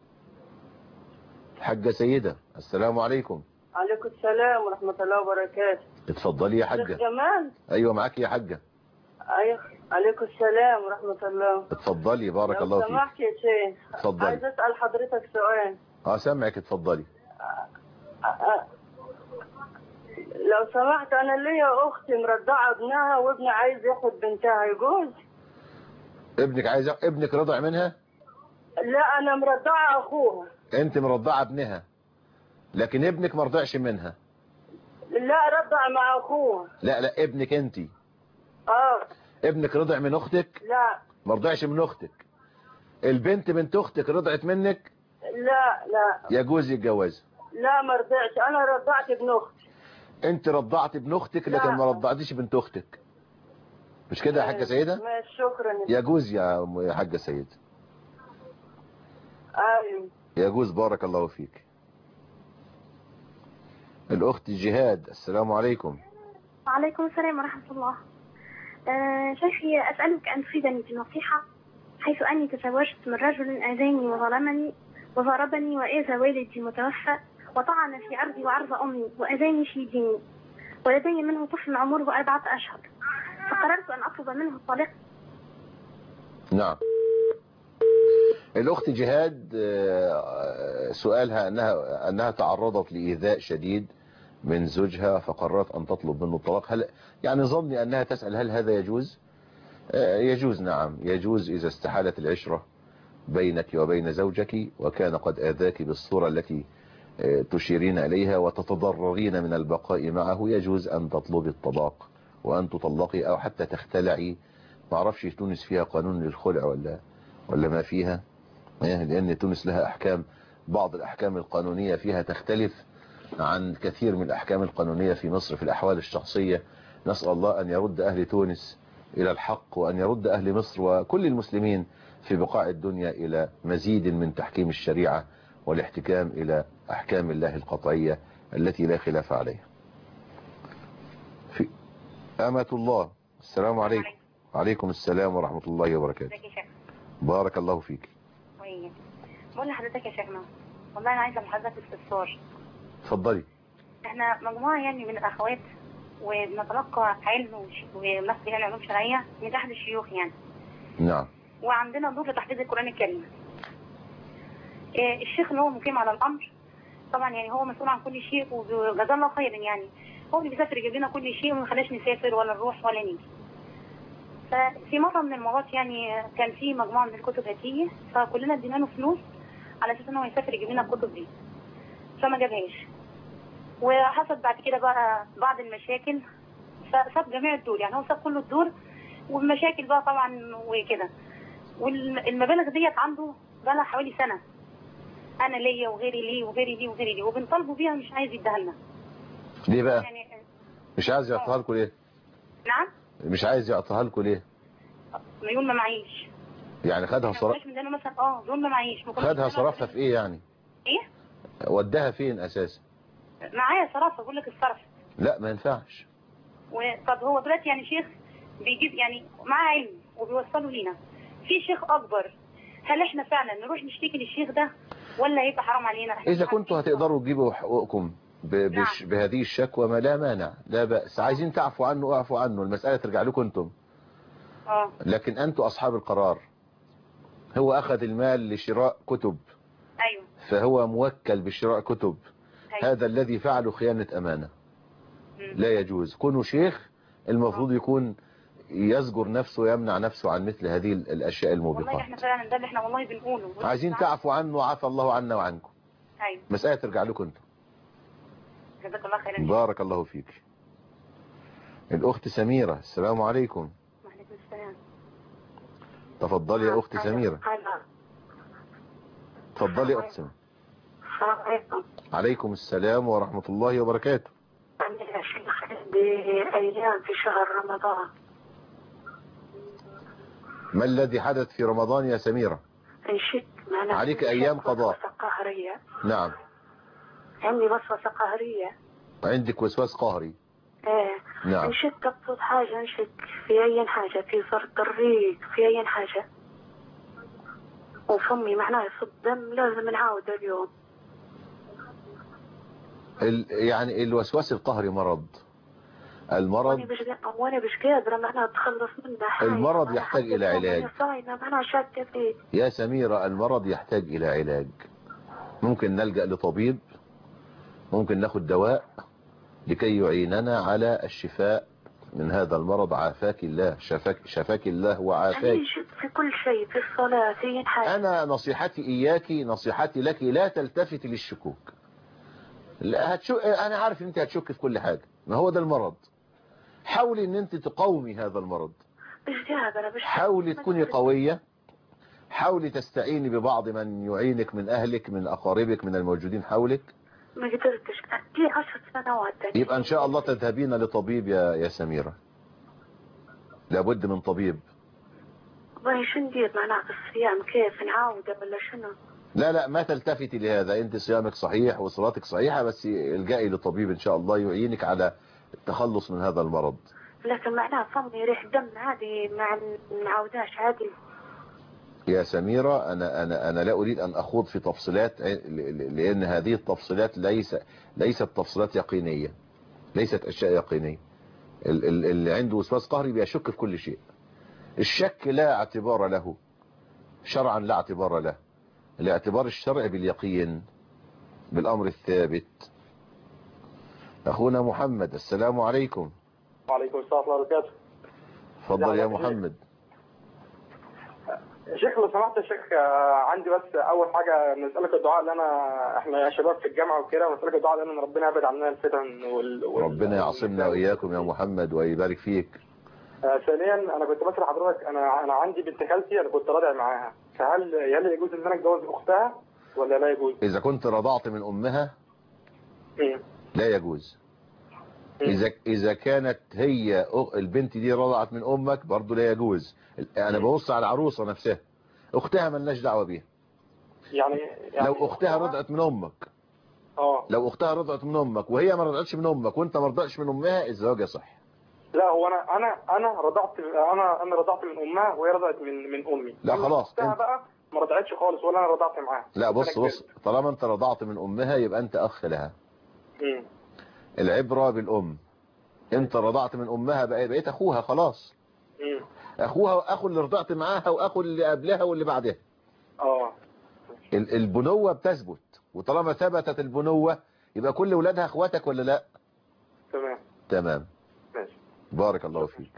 الحاجة سيدة. السلام عليكم. عليكم السلام ورحمة الله وبركاته. اتفضلي يا حاجة. جمال. أيوة معاك يا حاجة. أيوة. عليكم السلام ورحمة الله. اتفضلي بارك الله فيك. لو سمحت يا شيخ. اتفضلي. عايز أسأل حضرتك سؤال. سامعك، اتفضلي. لو سمحت، أنا ليا أختي مرضعة ابنها وابني عايز ياخد بنتها، يجوز؟ ابنك رضع منها؟ لا، أنا مرضعة أخوها. أنت مرضعة ابنها لكن ابنك مرضعش منها؟ لا، رضع مع أخوها. لا ابنك أنت. ابنك رضع من أختك؟ لا، مرضعش من أختك. البنت بنت أختك رضعت منك؟ لا. يجوز يتجوز؟ لا، ما رضعش. أنا رضعت ابن أختي. أنت رضعت ابن أختك لكن ما رضعتيش بنت أختك، مش كده يا حاجة سيدة؟ ماشي، شكرا. يجوز يا حاجة سيدة. أيوة يجوز. بارك الله فيك. الأخت جهاد. السلام عليكم. وعليكم السلام ورحمة الله. شيخي أسألك أن تفيدني بنصيحة، حيث أني تزوجت من رجل آذاني وظلمني وضربني وآذى والدي متوفى وطعن في عرضي وعرض أمي وآذاني في ديني، ولدي منه طفل عمره 4 أشهر، فقررت أن أطلب منه الطلاق. نعم. الأخت جهاد سؤالها أنها تعرضت لإيذاء شديد من زوجها فقررت أن تطلب منه الطلاق. هل يعني ظني أنها تسأل هل هذا يجوز؟ يجوز. نعم يجوز إذا استحالت العشرة بينك وبين زوجك وكان قد آذاك بالصورة التي تشيرين إليها وتتضررين من البقاء معه. يجوز أن تطلبي الطلاق وأن تطلقي أو حتى تختلعي. ما أعرفش تونس فيها قانون للخلع ولا ما فيها، لأن تونس لها أحكام، بعض الأحكام القانونية فيها تختلف عن كثير من الأحكام القانونية في مصر في الأحوال الشخصية. نسأل الله أن يرد أهل تونس إلى الحق، وأن يرد أهل مصر وكل المسلمين في بقاع الدنيا إلى مزيد من تحكيم الشريعة والاحتكام إلى أحكام الله القطعية التي لا خلاف عليها. في أمة الله، السلام عليكم. وعليكم السلام ورحمة الله وبركاته. بارك الله فيك. بقول لحضرتك يا شيخنا، والله أنا عايزة محاضرة استفسار. اتفضلي. احنا مجموعة يعني من الأخوات وبنتلقى علم وناخد يعني علوم شرعية من أحد الشيوخ يعني. نعم. وعندنا دور لتحفيظ القرآن الكريم. الشيخ اللي هو مقيم على الأمر طبعا يعني هو مسؤول عن كل شيء وجزاه الله خيرا يعني، هو اللي بيسافر يجيب لنا كل شيء وما خلاش نسافر ولا نروح ولا نيجي. ففي مرة من المرات يعني كان في مجموعة من الكتب هتيجي، فكلنا ادينا له فلوس على اساس ان هو يسافر يجيب لنا الكتب دي، فما جابهاش. وحصل بعد كده بقى بعض المشاكل، فساب جميع الدور، يعني هو ساب كل الدور والمشاكل بقى طبعا وكده. والمبالغ ديت عنده بقى لها حوالي سنة، انا ليا وغيري ليه وغيري ليه وغيري ليه، وبنطالبه بيها مش عايز يديها لنا. ليه بقى؟ يعني مش عايز يعطيها لكم ليه؟ نعم؟ مش عايز يعطيها لكم ليه؟ يقول ما معيش. يعني خدها صرف؟ مثلا يقول ما معيش. خدها صرفها في ايه يعني؟ ايه؟ وداها فين اساسا؟ معايا صرفها، بقول لك الصرف. لا ما ينفعش. طب هو دلوقتي يعني شيخ بيجيب يعني معاه علم وبيوصله لينا، في شيخ اكبر، هل احنا فعلا نروح نشتكي للشيخ ده ولا هيبقى حرام علينا؟ اذا كنتوا هتقدروا تجيبوا حقوقكم بهذه الشكوى ما لا مانع، لا بأس. عايزين تعفوا عنه اعفوا عنه، المسألة ترجع لكم انتم. لكن انتوا اصحاب القرار. هو اخذ المال لشراء كتب. ايوه. فهو موكل بشراء كتب. أيوة. هذا الذي فعله خيانة امانة. لا يجوز. كونوا شيخ المفروض يكون يزجر نفسه ويمنع نفسه عن مثل هذه الاشياء الموبقات. والله احنا فعلا ده اللي احنا والله بنقوله. عايزين تعفوا عنه وعفى الله عنا وعنكم. ايوه. مسألة ترجع لكم انتم. جزاك الله خيرا. بارك الله فيك. الأخت سميرة، السلام عليكم. وعليكم السلام. تفضلي يا أخت سميرة. تفضلي يا أخت سميرة. السلام عليكم. عليكم السلام ورحمة الله وبركاته. عندي يا شيخ بأيام في شهر رمضان. ما الذي حدث في رمضان يا سميرة؟ انشد معنا عليك أيام قضاء. وسوسة قهرية. نعم. عندي وسوسة قهرية. عندك وسواس قهري. ايه. نعم. انشد تقصد حاجة، انشد في أي حاجة، في فرط الريق، في أي حاجة، وفمي معناه يصب دم، لازم نعاود اليوم. يعني الوسواس القهري مرض. المرض وانا مش قادرة معناها اتخلص منه. المرض يحتاج الى علاج معناها شاكة فيه. يا سميرة، المرض يحتاج الى علاج. ممكن نلجأ لطبيب، ممكن ناخد دواء لكي يعيننا على الشفاء من هذا المرض. عافاك الله، شفاك الله وعافاك. في كل شيء، في الصلاة، في حاجة. انا نصيحتي اياك، نصيحتي لك، لا تلتفتي للشكوك. لا انا عارف ان انت هتشك في كل حاجة، ما هو ده المرض. حاولي ان انت تقاومي هذا المرض. حاولي تكوني قوية، حاولي تستعيني ببعض من يعينك من اهلك من اقاربك من الموجودين حولك. ما قدرتش، دي 10 سنوات. يبقى ان شاء الله تذهبين لطبيب يا سميرة، لابد من طبيب. والله شو ندير معناها الصيام، كيف نعاوده ولا شنو؟ لا ما تلتفتي لهذا، انت صيامك صحيح وصلاتك صحيحة، بس الجئي لطبيب ان شاء الله يعينك على التخلص من هذا المرض. لكن معناها فمي ريح دم عادي، ما نعاوداش عادي. يا سميرة أنا لا أريد أن أخوض في تفصيلات، لأن هذه التفصيلات ليست تفصيلات يقينية، ليست أشياء يقينية. اللي عنده وسواس قهري بيشك في كل شيء. الشك لا اعتبار له شرعا، لا اعتبار له. الاعتبار الشرعي باليقين، بالأمر الثابت. أخونا محمد، السلام عليكم. وعليكم السلام ورحمة الله وبركاته. تفضل يا محمد. شيخ لو سمحت يا شيخ، عندي بس اول حاجه نسالك الدعاء لنا، احنا يا شباب في الجامعه وكده، ونسالك الدعاء لنا ربنا يبعد عننا الفتن ربنا يعصمنا واياكم يا محمد ويبارك فيك. ثانيا انا كنت بسال حضرتك، انا عندي بنت خالتي انا كنت راضع معاها، فهل يجوز ان انا اتجوز اختها ولا لا يجوز؟ اذا كنت رضعت من امها لا يجوز. إذا كانت هي البنت دي رضعت من أمك برضو لا يجوز. أنا ببص على العروسة نفسها، أختها ملناش دعوة بيها. يعني لو أختها رضعت من أمك، لو أختها رضعت من أمك وهي ما رضعتش من أمك وأنت ما رضعتش من أمها، الزواج يصح. لا هو أنا رضعت من أمها وهي رضعت من أمي. لا خلاص أختها بقى ما رضعتش خالص ولا أنا رضعت معاها. لا بص طالما أنت رضعت من أمها يبقى أنت أخ لها. العبرة بالأم. أنت رضعت من أمها بقيت أخوها خلاص. أخوها وأخو اللي رضعت معاها وأخو اللي قبلها واللي بعدها. البنوة بتثبت، وطالما ثبتت البنوة يبقى كل ولادها اخواتك ولا لا؟ تمام ماشي. بارك الله فيك.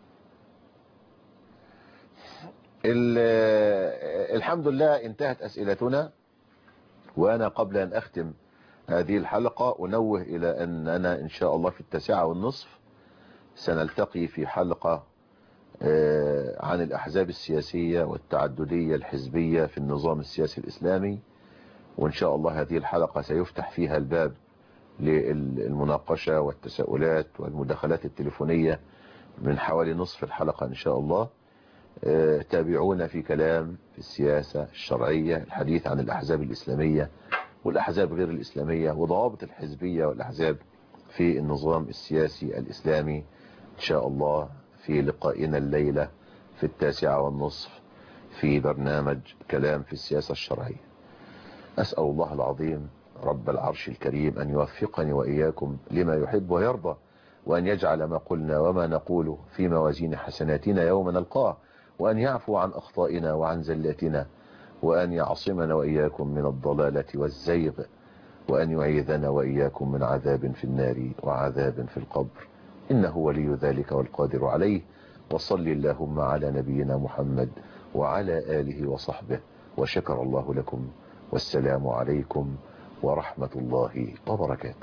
الحمد لله انتهت أسئلتنا، وأنا قبل أن أختم هذه الحلقة أنوه إلى أننا إن شاء الله في 9:30 سنلتقي في حلقة عن الأحزاب السياسية والتعددية الحزبية في النظام السياسي الإسلامي، وإن شاء الله هذه الحلقة سيفتح فيها الباب للمناقشة والتساؤلات والمداخلات التليفونية من حوالي نصف الحلقة إن شاء الله. تابعونا في كلام في السياسة الشرعية، الحديث عن الأحزاب الإسلامية والأحزاب غير الإسلامية وضوابط الحزبية والأحزاب في النظام السياسي الإسلامي إن شاء الله في لقائنا الليلة في 9:30 في برنامج كلام في السياسة الشرعية. أسأل الله العظيم رب العرش الكريم أن يوفقني وإياكم لما يحب ويرضى، وأن يجعل ما قلنا وما نقوله في موازين حسناتنا يوم نلقاه، وأن يعفو عن أخطائنا وعن زلاتنا، وأن يعصمنا وإياكم من الضلالة والزيغ، وأن يعيذنا وإياكم من عذاب في النار وعذاب في القبر، إنه ولي ذلك والقادر عليه. وصل اللهم على نبينا محمد وعلى آله وصحبه، وشكر الله لكم، والسلام عليكم ورحمة الله وبركاته.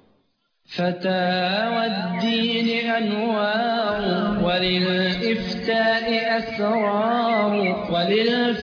فتاوى الدين أنوار، وللإفتاء أسرار،